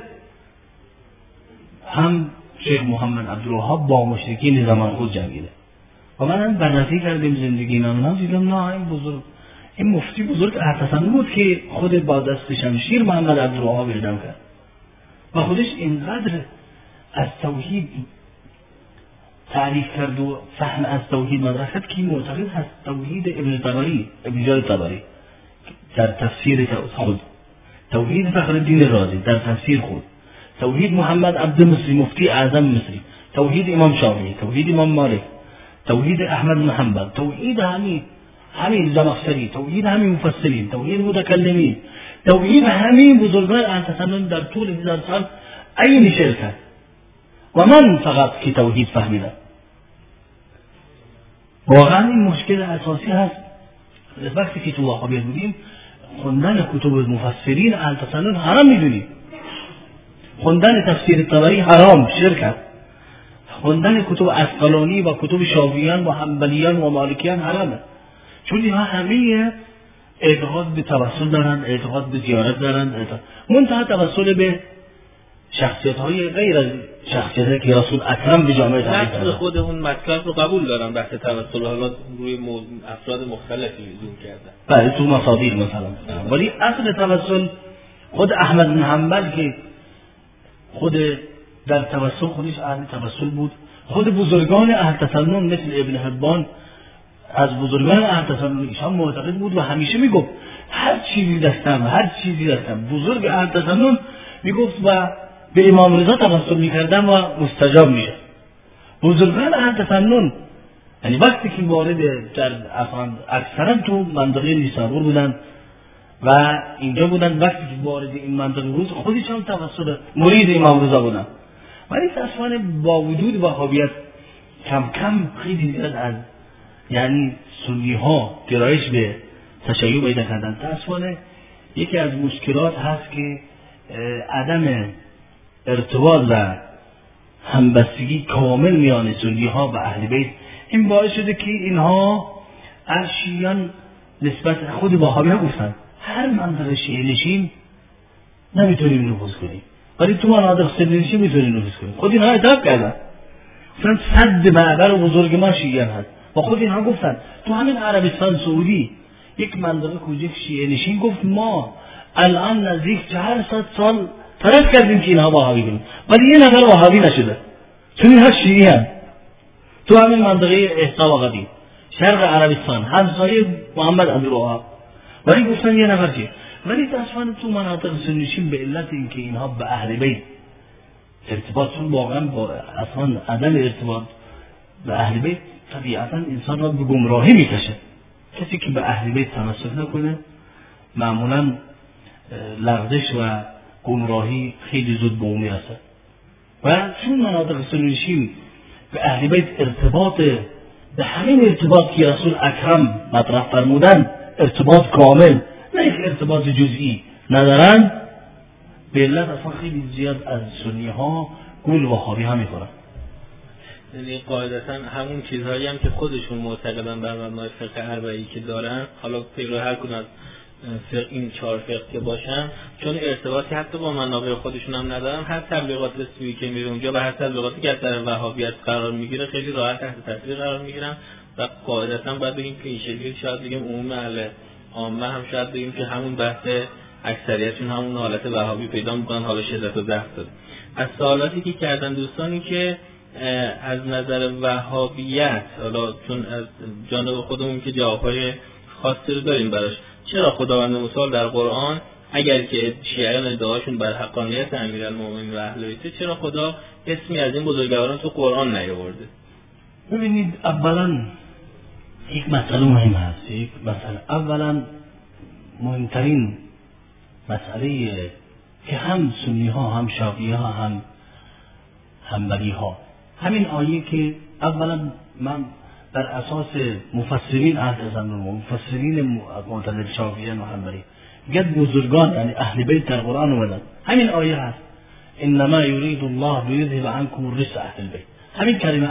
C: هم شیخ محمد عبدالوهاب با مشرکین زمان خود جنگیده و من هم بررسی کردیم زندگی نامنا دیدم نه، این مفتی بزرگ اهل تسنن بود که خود با دست شمشیر محمد عبدالوهاب اعدام کرد و خودش اینقدر از توحید تعریف کرد و فهم از توحید مدرسه که معتقد هست توحید ابن جای طبری در تفسیر خود، توحید فخرالدین رازی در تفسیر خود، توحید محمد عبد مصری مفتی اعظم مصری، توحید امام شافعی، توحید امام مالک، توحید احمد بن حنبل، توحید همین زمخشری، توحید همین مفسرین، توحید متکلمین، توحید همین بزرگان اهل تسنن در طول 1000 سال عین شرکت و من فقط که توحید فهمیدم. واقعا این مشکل اساسی هست. وقتی که تو وهابیت بودیم خوندن کتب مفسرین اهل تسنن حرام میدونیم، خوندن تفسیر طبری حرام شرک است، خوندن کتب عسقلانی و کتب شافعیان و حنبلیان و مالکیان حرامه، چون اینها همه اعتقاد به توسل دارن، اعتقاد به زیارت دارن، منتها توسل به شخصیت های غیر از شخصیتی که رسول اکرم به جامعه تعریف کرده.
B: خود اون مطلب رو قبول دارن، بحث توسل حالا روی افراد مختلفی زوم کردن.
C: بله تو مصادیق مثلا، ولی اصل توسل خود احمد بن حنبل که خود در توسل خودش اهل توسل بود، خود بزرگان اهل تسنن مثل ابن حبان از بزرگان اهل تسنن ایشان معتقد بود و همیشه میگفت هر چیزی دستم بزرگ اهل تسنن میگفت و به امام رضا توسل میکردم و مستجاب میشه. بزرگان اهل تسنن یعنی وقتی که وارد در اکثرا تو منطقه نیسابور بودن و اینجا بودن، وقتی که وارد این منطقه بود خودشان توسل مرید امام رضا بودن، ولی متاسفانه با وجود وهابیت کم کم خیلی زیاد از یعنی سنی ها گرایش به تشیع پیدا کردن. متاسفانه یکی از مشکلات هست که عدم ارتباط و همبستگی کامل میان سنی ها و اهل بیت این باعث شده که اینها از شیعیان نسبت خود وهابی ها گفتن هر منطقه شیعه نشین نمیتونیم نفوذ کنیم ولی تو مناطق سنی نشین میتونیم نفوذ کنیم. خود اینها اعتراف کردن گفتن صد معبر بزرگ ما شیعیان هست و خود اینها گفتن تو همین عربستان سعودی یک منطقه کوچک شیعه نشین گفت ما الان نزدیک 400 سال تلاش کردیم که اینها وهابی کنیم ولی یه نفر وهابی نشده چون اینها شیعی هست. تو همین منطقه احسا و قدیم شرق عربستان همسایه محمد عبدالوهاب ولی گفتن یه نفر چیه. ولی تصفان تو مناطق سنیشین به علت اینکه اینها به اهل بیت ارتباطشون واقعا با اصلا عدم ارتباط به اهل بیت طبیعتا انسان را به گمراهی میکشه. کسی که به اهل بیت تمسک نکنه معمولا لغزش و گمراهی خیلی زود به او میرسه و چون مناطق سنیشین به اهل بیت ارتباط به همین ارتباط که رسول اکرم مطرح فرمودن ارتباط کامل نه یک ارتباط جزئی ندارن به علت اصلا خیلی زیاد از سنی ها گول وهابی ها میخورن.
B: یعنی قاعدتا همون چیزهایی هم که خودشون معتقدن بر مبنای فقه اربعی که دارن حالا پیرو هر کدوم از این 4 فقه که باشن چون ارتباطی حتی با منابع خودشون هم ندارن هر تبلیغات سوی که میره اونجا و هر تبلیغاتی که در وهابیت قرار میگیره خیلی راحت تحت تاثیر قرار میگیرن و قاعدتا باید بگیم که این شکلی شاید بگیم عموم اهل عامه هم شاید بگیم که همون بحث اکثریتشون همون حالت وهابی پیدا میکنن، حالا شدت و ضعف داره. از سوالاتی که کردن دوستانی که از نظر وهابیت، حالا چون از جانب خودمون که جوابهای خاصی رو داریم براش، چرا خداوند متعال در قرآن اگر که شیعیان ادعاشون بر حقانیت امیرالمومنین و اهل بیت، چرا خدا اسمی از این بزرگواران تو قرآن نیاورده؟
C: ببینید، اولا یک مسئله مهم هست. اولا مهمترین مسئله که هم سنی ها هم شافعی ها هم حنبلی ها، همین آیه که اولا من بر اساس مفسرین مفسرین معتزله شافعیان و حنبلی میگن بزرگان یعنی اهل بیت در قرآن اومدن، همین آیه هست انما یرید الله لیذهب عنکم الرجس اهل بیت. همین کلمه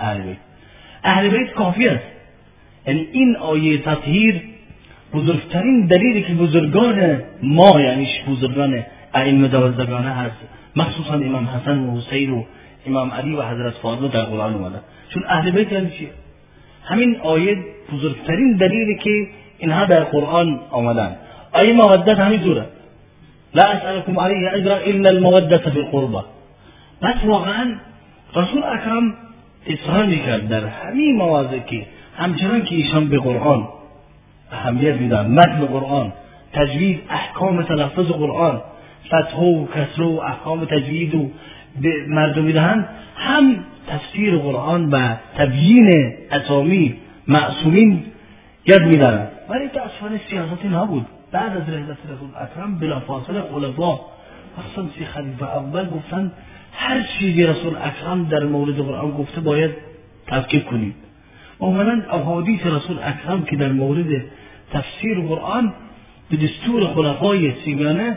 C: اهل بیت کافی است. یعنی این آیه تطهیر بزرگترین دلیلی که بزرگان ما، یعنی بزرگان ائمه دوازدگانه هست، مخصوصا امام حسن و حسین و امام علی و حضرت فاطمه در قرآن اومدن. چون اهل بیت یعنی چی؟ همین آیه بزرگترین دلیلی که اینها در قرآن آمدن. آیه مودت همین دوره، لا اسألكم علیه اجرا الا المودت فی القربى. بس واقعا رسول اکرم اصرار میکرد در همین مواضع که همچنان که ایشان به قرآن اهمیت میدن، متن قرآن، تجوید، احکام تلفظ قرآن، فتح و کسر و احکام تجوید و به مردم میدهند، هم تفسیر قرآن و تبیین اسامی معصومین یاد میدارند. ولی متاسفانه سیاستی نبود. بعد از رحلت رسول اکرم بلافاصله خلفا خصوصا 3 خلیفه اول گفتن هر چیزی رسول اکرم در مورد قرآن گفته باید تفکیک کنید. اولا احادیث رسول اکرم که در مورد تفسیر قرآن به دستور خلفای سیگانه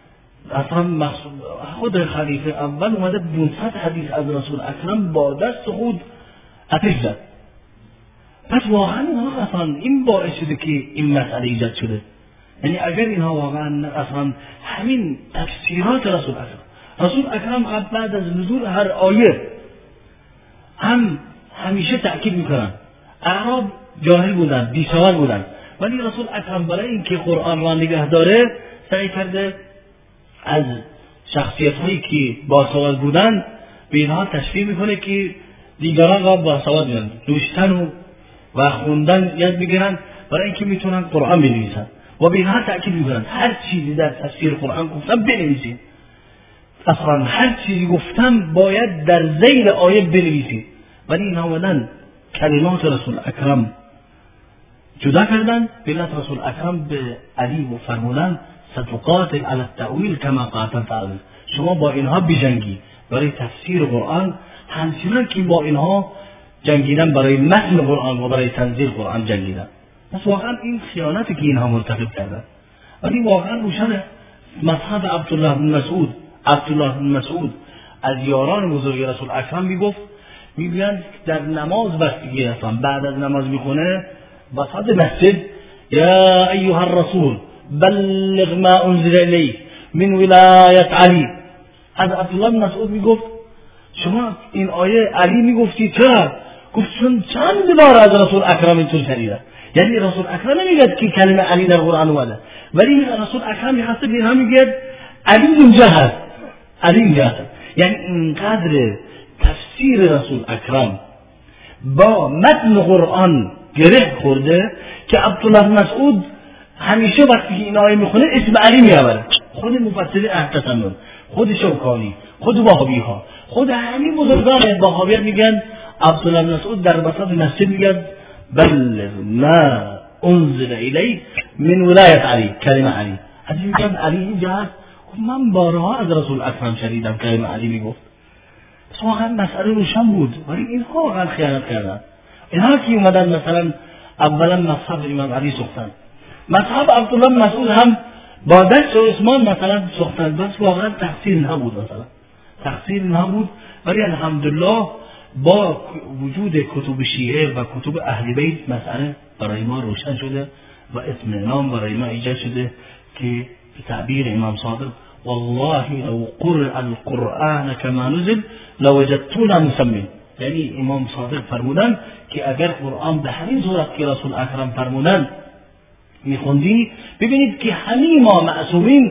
C: اصلا خود خلیفه اول اومده 500 حدیث از رسول اکرم با دست خود آتش زد. پس واقعا اصلا این باعث شده که این مسئله ایجاد شده. یعنی اگر اینها واقعا اصلا همین تفسیرات رسول اکرم بعد از نزول هر آیه همیشه تأکید میکنن. اعراب جاهل بودن، بیسواد بودن، ولی رسول اکرم برای اینکه قرآن را نگه داره سعی کرده از شخصیت هایی که باسواد بودن به اینها تشریح میکنه که دیگران را باسواد میدن، نوشتن و خوندن یاد میگیرن برای اینکه میتونن قرآن بنویسن و به اینها تأکید میکنن هر چیزی در تفسیر قرآن گفتم بنویسید. اصلا هر چیزی گفتم باید در ذیل آیه بنویسید. ولی اینها اومدن کلمات رسول اکرم جدا کردن. بلت رسول اکرم به علی و فرمودن ستقاتل علی التأویل کما قاتلت علی، شما با اینها بجنگی برای تفسیر قرآن همچنان که با اینها جنگیدن برای متن قرآن و برای تنزیل قرآن جنگیدن. پس واقعا این خیانتی که اینها مرتکب کردن. ولی واقعا روشن مذهب عبدالله بن مسعود از یاران بزرگ رسول اکرم میگفت، میگن در نماز وقتی اصلا بعد از نماز میخونه وسط مسجد یا ایها الرسول بلغ ما انزل الیک من ولایت علی. از عبدالله بن مسعود میگفت شما این آیه علی میگفتی چرا؟ گفت چون چند بار از رسول اکرم اینطور شنیدم. یعنی رسول اکرم نمیگه که کلمه علی در قرآن اومده، ولی رسول اکرم میخواسته که اینها میگه علی اینجا هست، علی اینجا هست. یعنی اینقدر تفسیر رسول اکرم با متن قرآن گره خورده که عبدالله بن مسعود همیشه وقتی این آیه میخونه اسم علی میآوره. خود مفسر اهل تسنن، خود شوکانی، خود وهابی ها، خود همین بزرگان وهابیت میگن عبدالله بن مسعود در وسط مسجد میگه بلغ ما انزل الیک من ولایت علی، کلمه علی. حتی میگن علی اینجا هست. من بارها از رسول اکرم شنیدم کلمه علی میگفت. واقعا مسئله روشن بود، ولی اینها واقعا خیانت کردن. اینها که اومدن مثلا اولا مذهب امام علی سختن، مذهب عبدالله بن مسعود هم با دست عثمان مثلا سختن، بس واقعا تقصیر نبود، مثلا تقصیر نبود. ولی الحمدلله با وجود کتب شیعه و کتب اهل بیت مسئله برای ما روشن شده و اطمینان برای ما ایجاد شده که به تعبیر امام صادق والله لو قرأ القرآن كما نزل لوجدتونا مسمين. یعنی امام صادق فرمودن که اگر قرآن به همین صورت که رسول اکرم فرمودن میخوندی، ببینید که همین ما معصومین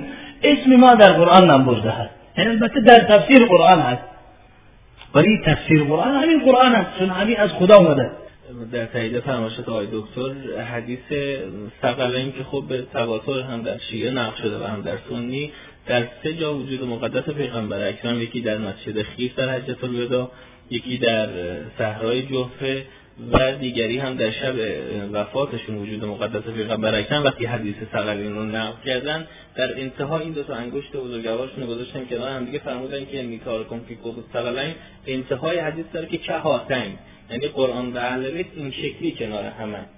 C: اسم ما در قرآن نبرده هست، یعنی البته در تفسیر قرآن هست، ولی تفسیر قرآن همین قرآن هست، چون همین از خدا اومده.
B: در تایید فرمایشات آقای دکتر، حدیث ثقلین که خب به تواتر هم در شیعه نقل شده و هم در سنی، در 3 جا وجود مقدس پیغمبر اکرم، یکی در مسجد خیف در حجة الوداع، یکی در صحرای جحفه و دیگری هم در شب وفاتشون وجود مقدس پیغمبر اکرم. وقتی حدیث ثقلین رو نقل کردن، در انتها این 2 تا انگشت بزرگوارشون رو گذاشتن کنار هم دیگه، فرمودن که نیکارکم فی کتب ثقلین، انتهای حدیث داره که کهاتن، یعنی قرآن و اهل بیت این شکلی کنار همه.